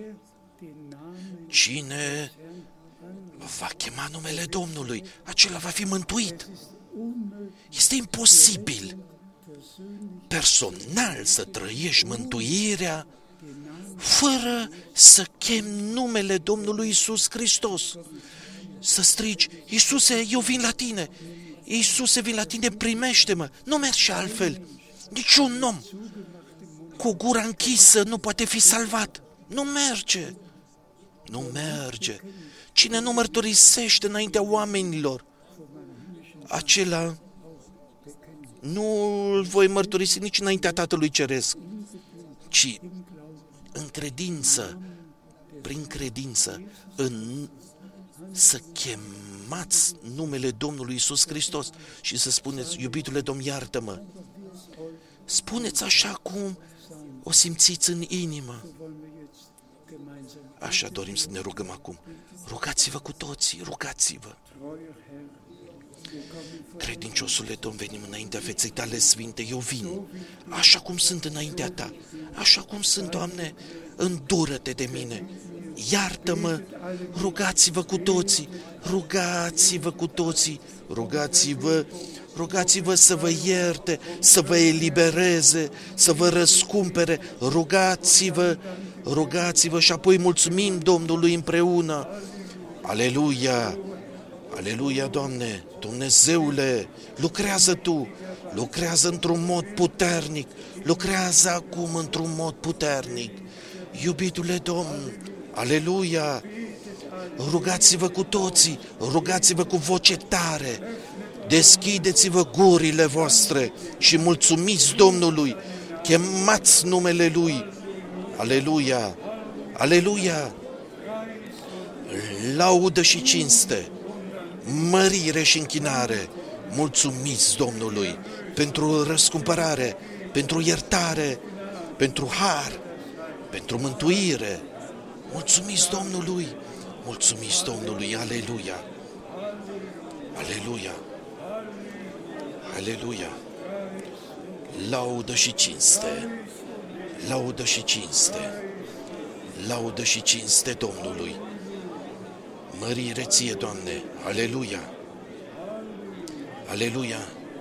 cine va chema numele Domnului, acela va fi mântuit. Este imposibil personal să trăiești mântuirea fără să chem numele Domnului Iisus Hristos. Să strigi, Iisuse, eu vin la tine, Iisuse, vin la tine, primește-mă. Nu merge altfel. Niciun om cu gura închisă nu poate fi salvat. Nu merge. Nu merge. Cine nu mărturisește înaintea oamenilor, acela nu îl voi mărturisi nici înaintea Tatălui Ceresc, ci în credință, prin credință, în să chemați numele Domnului Iisus Hristos și să spuneți, iubitule Domn, iartă-mă. Spuneți așa cum o simțiți în inimă. Așa dorim să ne rugăm acum. Rugați-vă cu toții, rugați-vă. Credinciosule Domn, venim înaintea feței tale sfinte, eu vin, așa cum sunt înaintea ta, așa cum sunt, Doamne, îndură-te de mine, iartă-mă, rugați-vă cu toții, rugați-vă cu toții, rugați-vă, rugați-vă să vă ierte, să vă elibereze, să vă răscumpere, rugați-vă, rugați-vă și apoi mulțumim Domnului împreună. Aleluia! Aleluia, Doamne, Dumnezeule, lucrează Tu, lucrează într-un mod puternic, lucrează acum într-un mod puternic. Iubitule Domn, aleluia, rugați-vă cu toții, rugați-vă cu voce tare, deschideți-vă gurile voastre și mulțumiți Domnului, chemați numele Lui, aleluia, aleluia, laudă și cinste, mărire și închinare, mulțumiți Domnului pentru răscumpărare, pentru iertare, pentru har, pentru mântuire. Mulțumiți Domnului, mulțumiți Domnului, aleluia, aleluia, aleluia, laudă și cinste, laudă și cinste, laudă și cinste Domnului. Mărire ție, Doamne, aleluia, aleluia.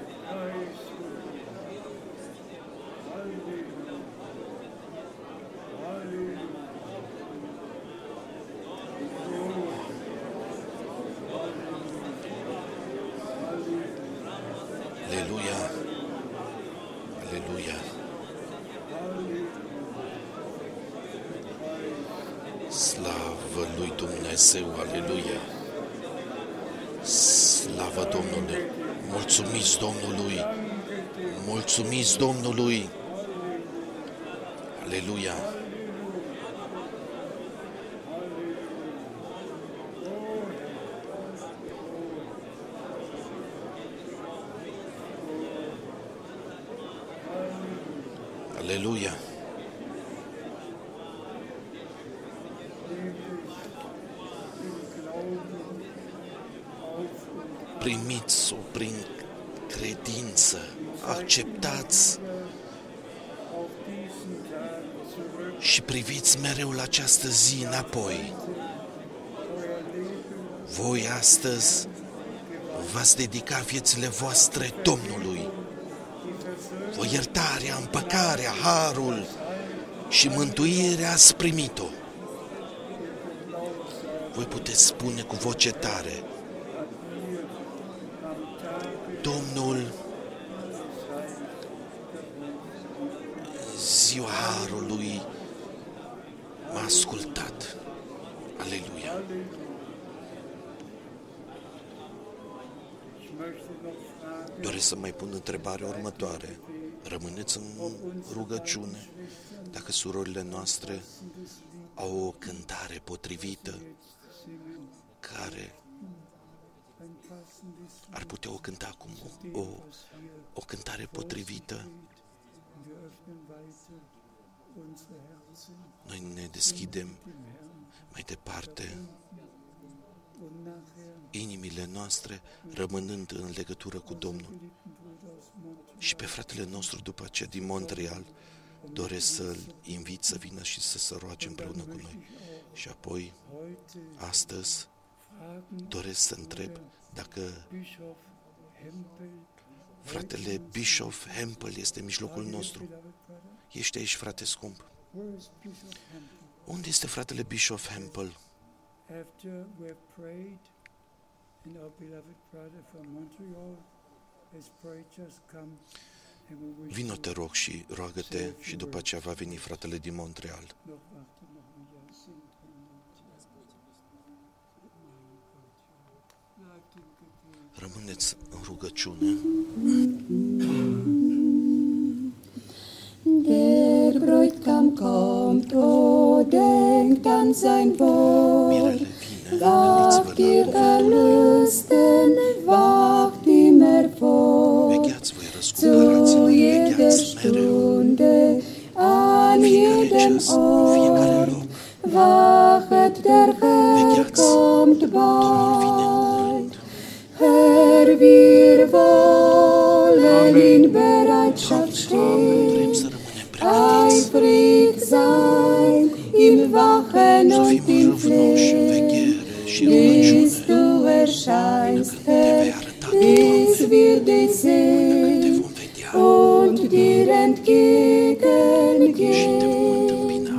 Aleluia, aleluia. Slavă lui Dumnezeu, aleluia. Slavă Domnului. Mulțumiți Domnului. Mulțumiți Domnului. Aleluia. Aleluia. Primiți-o prin credință, acceptați și priviți mereu la această zi înapoi. Voi astăzi v-ați dedica viețile voastre Domnului. Voi iertarea, împăcarea, harul și mântuirea ați primit-o. Voi puteți spune cu voce tare, Domnul, ziua harului, m-a ascultat. Aleluia. Doresc să mai pun întrebarea următoare. Rămâneți în rugăciune dacă surorile noastre au o cântare potrivită care ar putea o cânta acum, o, o, o cântare potrivită. Noi ne deschidem mai departe inimile noastre, rămânând în legătură cu Domnul. Și pe fratele nostru, după aceea, din Montreal, doresc să-l invit să vină și să se roage împreună cu noi. Și apoi, astăzi, doresc să întreb dacă fratele Bischof Hempel este în mijlocul nostru. Ești aici, frate scump? Where is Bishop Hempel? Unde este fratele Bishop Hempel? After we've prayed, and our beloved brother from Montreal has prayed, just come and we wish Vino, you te rog, și roagă-te și după aceea va veni fratele din Montreal. noch warten, noch ein Jahr sind. Bleibt im Gebet. Rămâneți în rugăciune. Der Bräutigam kommt, o denkt an sein Wort. Mirele vine, Wacht, gândiți-vă ihr la cuvântul lui. Erlösten, wacht immer fort. Vegheați voi, Zu răscumpărați-vă, jeder vegheați mereu, Stunde, an fiecare jedem ceas, în fiecare Ort. loc. Wachet, der Herr Vegheați, kommt Domnul vine în bald. curând. Herr, wir wollen in Bereitschaft Doamne, stehen. vrem să rămânem pregătiți, Eifrig sein im Wachen să und fim im râvnoși în Flehen, veghere și bis rugăciune, du erscheinst, Când te vei Herr, arăta, bis Doamne, wir dich când te sehen vom vedea und dir și te vom entgegengehen. întâmpina.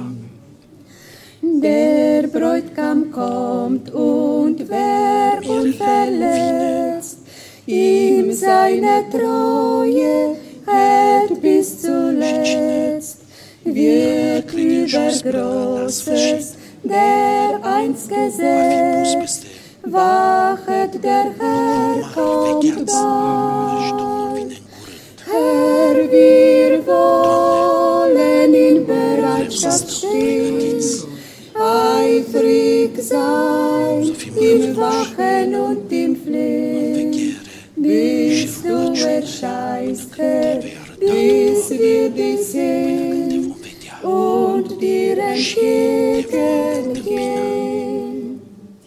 Der Bräutigam kommt und wer unverletzt ihm seine Treue hält bis zuletzt, wird über Großes der einst Va fi pus gesetzt. peste Wachet, der Herr mare, kommt vegheați, bald. și Domnul vine în curând. Herr, wir wollen in Vrem să Bereitschaft stăm stehen, pregătiți, eifrig sein să fim im râvnoși Wachen und im în Flehen, veghere bis și du rugăciune, erscheinst, când te Herr, vei arăta, bis Doamne, wir dich când te sehen vom vedea und dir și te vom întâmpina. entgegengehen.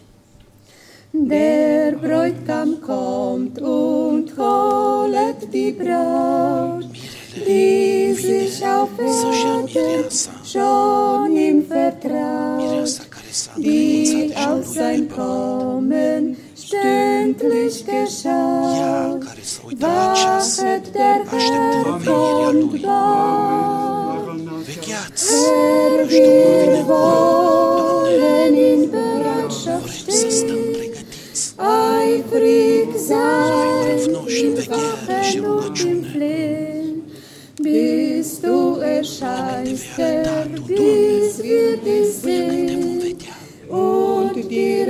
Der Bräutigam kommt und holet die Braut, die sich auf Să-și ia Erden mireasa, schon ihm vertraut, mireasa care s-a die încredințat auf deja lui sein pe Kommen stündlich ea geschaut. care s-a uitat la ceas, Wachet, der așteptând Herr venirea kommt lui. bald. Vegheați, Herr, și Domnul vine wir în curând. Doamne, wollen in Bereitschaft vrem să stăm stehen, pregătiți, eifrig să fim sein râvnoși în im veghere și Wachen und im rugăciune. Flehen, bis du erscheinst, Herr, bis wir dich Până când te vom sehen vedea und dir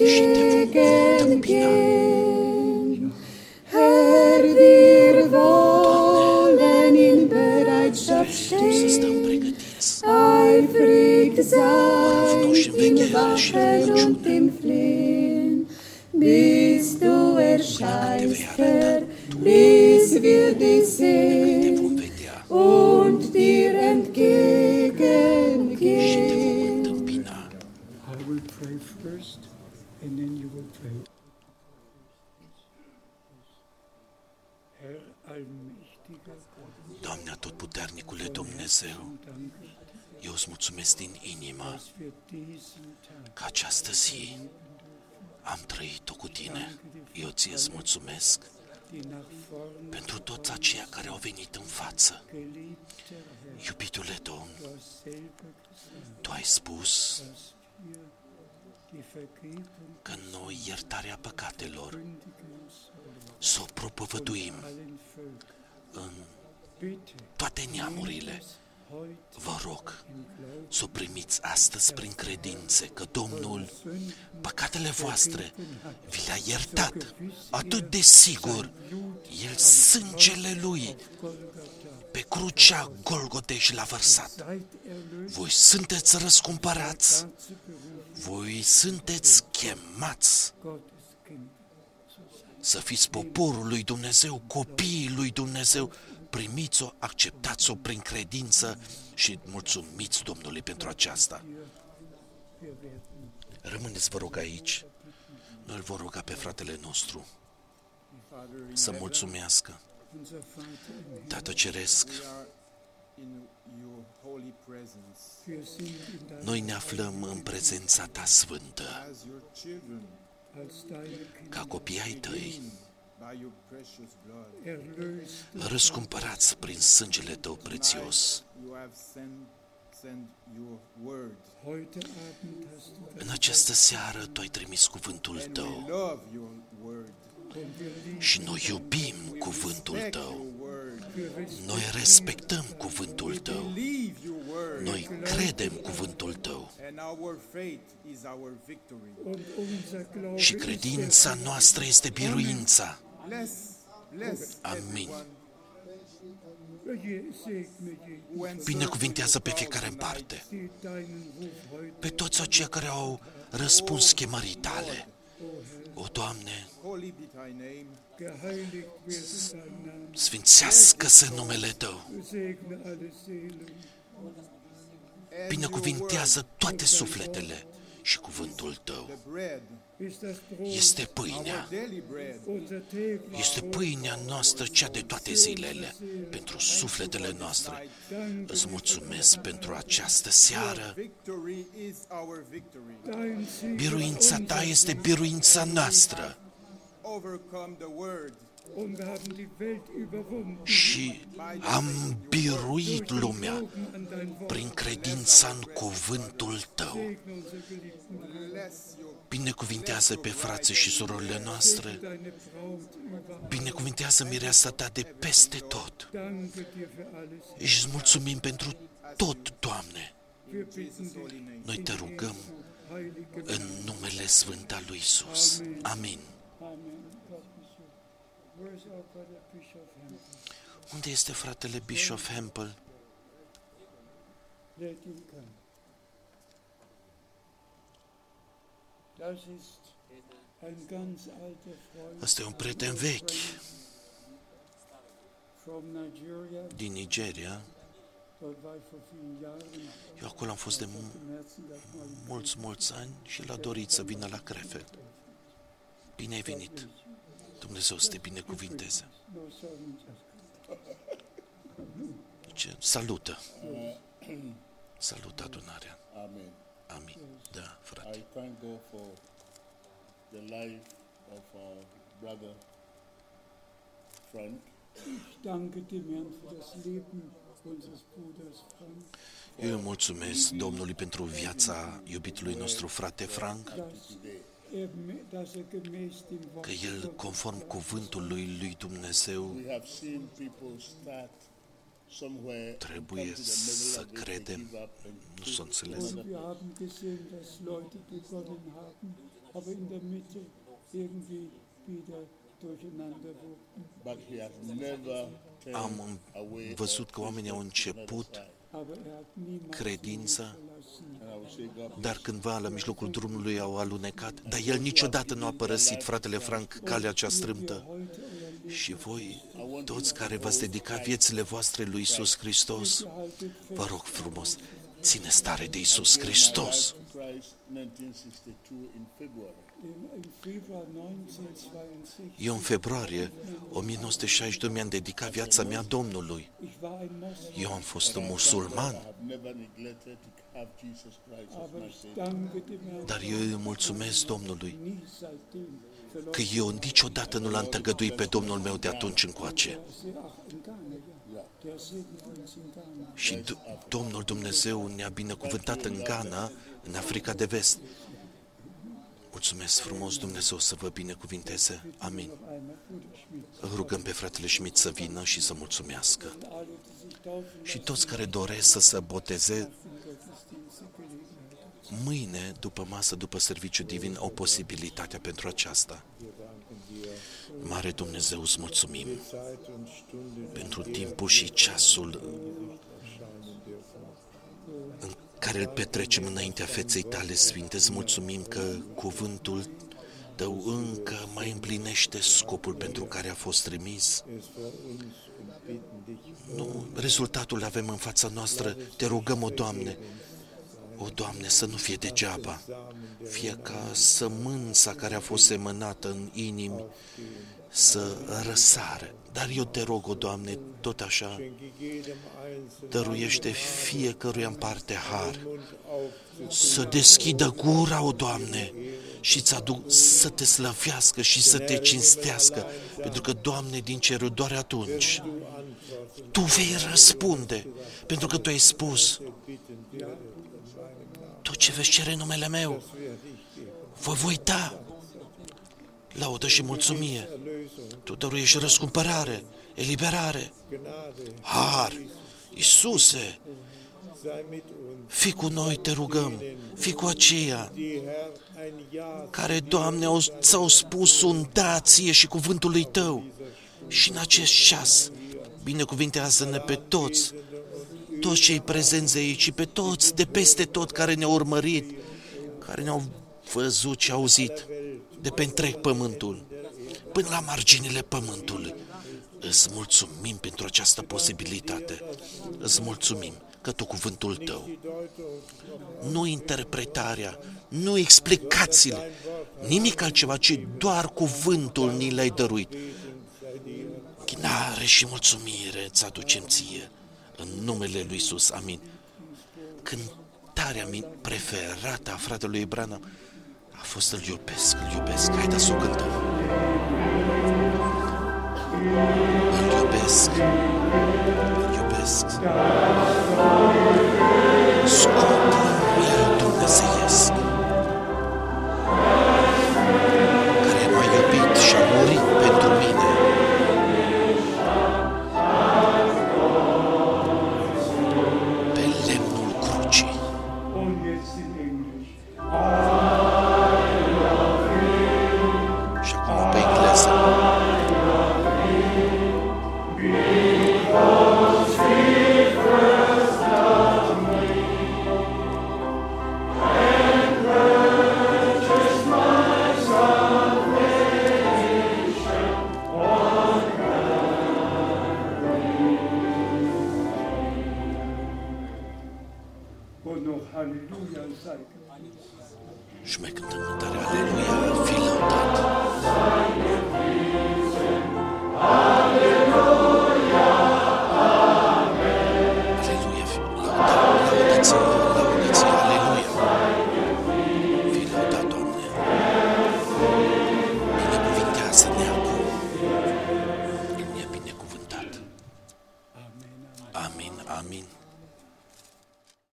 entgegengehen. Herr, wir wollen in Bereitschaft să stăm stehen, pregătiți, eifrig sein râvnoși în im veghere și Wachen und rugăciune. im Flehen, bis du erscheinst, Herr, bis wir dich Te sehen vom vedea und dir și te vom entgegengehen. întâmpina. I will pray first, and then you will pray. Herr, allmächtiger Gott, Doamne atotputernicule Dumnezeu, danke, eu îți mulțumesc din inimă dass wir diesen Tag că această zi am trăit-o cu Tine. Eu ție îți mulțumesc die nach vorne pentru toți aceia care au venit în față. geliebter Herr, Iubitule Domn, du hast selber gesagt, Tu ai spus dass wir die Vergebung că noi iertarea păcatelor kündigen sollen să o propovăduim allen Völkern. în Bitte, toate neamurile. heute Vă rog im Glauben să o primiți astăzi prin credințe că Domnul Sünden păcatele voastre vi le-a iertat gewiss atât de sigur. El sângele Lui Golgatha pe crucea Golgotei și l-a vărsat. seid erlöst, Voi sunteți răscumpărați, dazu berufen, voi sunteți chemați Gottes Kind zu sein. să fiți poporul lui Dumnezeu, copiii lui Dumnezeu. Primiți-o, acceptați-o prin credință și mulțumiți Domnului pentru aceasta. Wir werden Rămâneți, vă rog, aici. Noi îl vom ruga pe fratele nostru să mulțumească. unser Vater im Himmel, Tată Ceresc, We are in your holy presence. wir sind in deinem noi ne aflăm în prezența Ta sfântă, As your children, als deine Kinder ca copii ai Tăi, by your precious blood, erlöst. răscumpărați prin sângele Tău prețios. you have sent send your word. Heute Abend hast du das În această seară Tu ai trimis cuvântul And we Tău love your word. und wir lieben și noi iubim We cuvântul respect Tău. your word. Noi respectăm cuvântul Tău. Believe your word. Noi credem cuvântul Tău. And our faith is our victory. und unser Glaube Și ist credința noastră este biruința. Bless, bless Amin. everyone. der Je- segne jeden, When Binecuvintează pe fiecare în parte. die deinen Ruf heute, Pe toți aceia care au răspuns chemării Tale. O, Doamne, holy be thy name. geheiligt werde dein Name, sfințească-se numele Tău. segne alle Seelen, And Binecuvintează your toate sufletele și cuvântul Tău. word, the bread, ist das Brot, Este our pâinea. daily bread. unser täglich Este pâinea noastră, cea de toate zilele, pentru sufletele noastre. Dank, Îți mulțumesc pentru această seară. Victory is our victory. dein Sieg Biruința Ta este biruința noastră Overcome the word und wir haben die Welt überwunden. și am biruit lumea Glauben an dein Wort, prin credința în cuvântul Tău. segne unsere geliebten bless your Binecuvintează pe frații și surorile noastre. deine Braut überall. Binecuvintează mireasa Ta de peste tot. Danke dir für alles. Și îți mulțumim pentru tot, Doamne. Wir bitten dich, Noi Te rugăm heilige în numele Sfânt al lui Isus. Amin. Amen. God bless you. Where is our brother Bischof Hempel? Unde este fratele Bischof Hempel? Let him come. Das ist ein ganz alter Freund Ăsta e un prieten vechi from Nigeria. din Nigeria. Dort war ich vor vielen Jahren. Eu acolo am fost de mu- Im Herzen das mal im mulți, mulți ani și l-a dorit să vină la Krefeld. Bine ai venit! Dumnezeu să te binecuvinteze! No sorry, just Ce? Salută! Salută adunarea! Amen. Amin! Da, frate! I thank God for the life of our brother Frank. Ich danke dem Herrn für das Leben unseres Bruders Frank, Eu îi mulțumesc Domnului pentru viața iubitului nostru frate Frank, dass er, dass er gemäß dem Wort că el, conform cuvântului lui Dumnezeu, We have seen people start somewhere, trebuie come to the să middle of it, credem, give up and nu s-o înțeles, Und wir haben gesehen, dass Leute begonnen haben, aber in der Mitte irgendwie wieder durcheinander wurden. but he has never am turned away văzut or că oamenii au twisted început another side. Aber er hat niemals credința, verlassen. And I will say God dar cândva la mijlocul drumului au alunecat, dar el niciodată nu a părăsit, fratele Frank, calea cea strâmtă. Heute euer Leben Și voi, toți care v-ați dedicat viețile voastre lui Isus Hristos, haltet vă rog frumos, țineți tare de Isus Hristos. Christ nineteen sixty-two in February. im Februar neunzehnhundertzweiundsechzig. Eu în februarie o mie nouă sute șaizeci și doi mi-am dedicat viața mea Domnului. Ich war ein Moslem, Eu am fost un musulman, I have never neglected to have Jesus Christ as aber my ich Savior. danke dem Herrn dar eu îi mulțumesc Domnului nie seitdem verloren. că eu niciodată nu l-am tăgăduit pe Domnul meu de atunci încoace. Der Se- ach, in Ghana, ja. Der segnet uns in Ghana. Și D- Domnul Dumnezeu ne-a binecuvântat în Ghana, în Africa de Vest. Mulțumesc frumos, Dumnezeu să vă binecuvinteze. Amin. Noch einmal, Bruder Schmidt. Îl rugăm pe fratele Schmidt să vină și să mulțumească. Alle, die sich taufen Și toți care doresc să se boteze, lassen, Gottesdienste Gelegenheit. mâine, după masă, după serviciu divin, au posibilitatea pentru aceasta. Mare Dumnezeu, îți mulțumim pentru timpul și ceasul în care îl petrecem înaintea feței tale sfinte. Îți mulțumim că cuvântul tău încă mai împlinește scopul pentru care a fost trimis. Nu, rezultatul îl avem în fața noastră. Te rugăm, o Doamne, o Doamne, să nu fie degeaba, fie ca sămânța care a fost semănată în inimi să răsare. Dar eu te rog, o Doamne, tot așa, dăruiește fiecăruia în parte har, să deschidă gura, o Doamne, și îți aduc să te slăvească și să te cinstească, pentru că, Doamne, din cerul doar atunci Tu vei răspunde, pentru că Tu ai spus: tot ce veți cere în numele meu, vă voi da. Laudă și mulțumie. Tu dăruiești răscumpărare, eliberare, har. Iisuse, fii cu noi, te rugăm, fii cu aceia care, Doamne, au, ți-au spus un da ție și cuvântului Tău. Și în acest ceas, binecuvintează-ne pe toți, toți cei prezenți aici și pe toți de peste tot care ne-au urmărit, care ne-au văzut și auzit de pe întreg pământul, până la marginile pământului. Îți mulțumim pentru această posibilitate. Îți mulțumim că Tu cuvântul Tău, nu interpretarea, nu explicațiile, nimic altceva, ci doar cuvântul ni l-ai dăruit. Chinare și mulțumire îți aducem Ție, în numele Lui Iisus, amin. Cântarea mea preferată a fratelui Branham a fost Îl iubesc, Îl iubesc. Haideți să o cântăm. Îl iubesc, Îl iubesc. Scopul meu dumnezeiesc, care m-a iubit și a murit pentru mine. Pe lemnul crucii. Și acum pe engleză. Și mai cântăm cântarea Aleluia, fi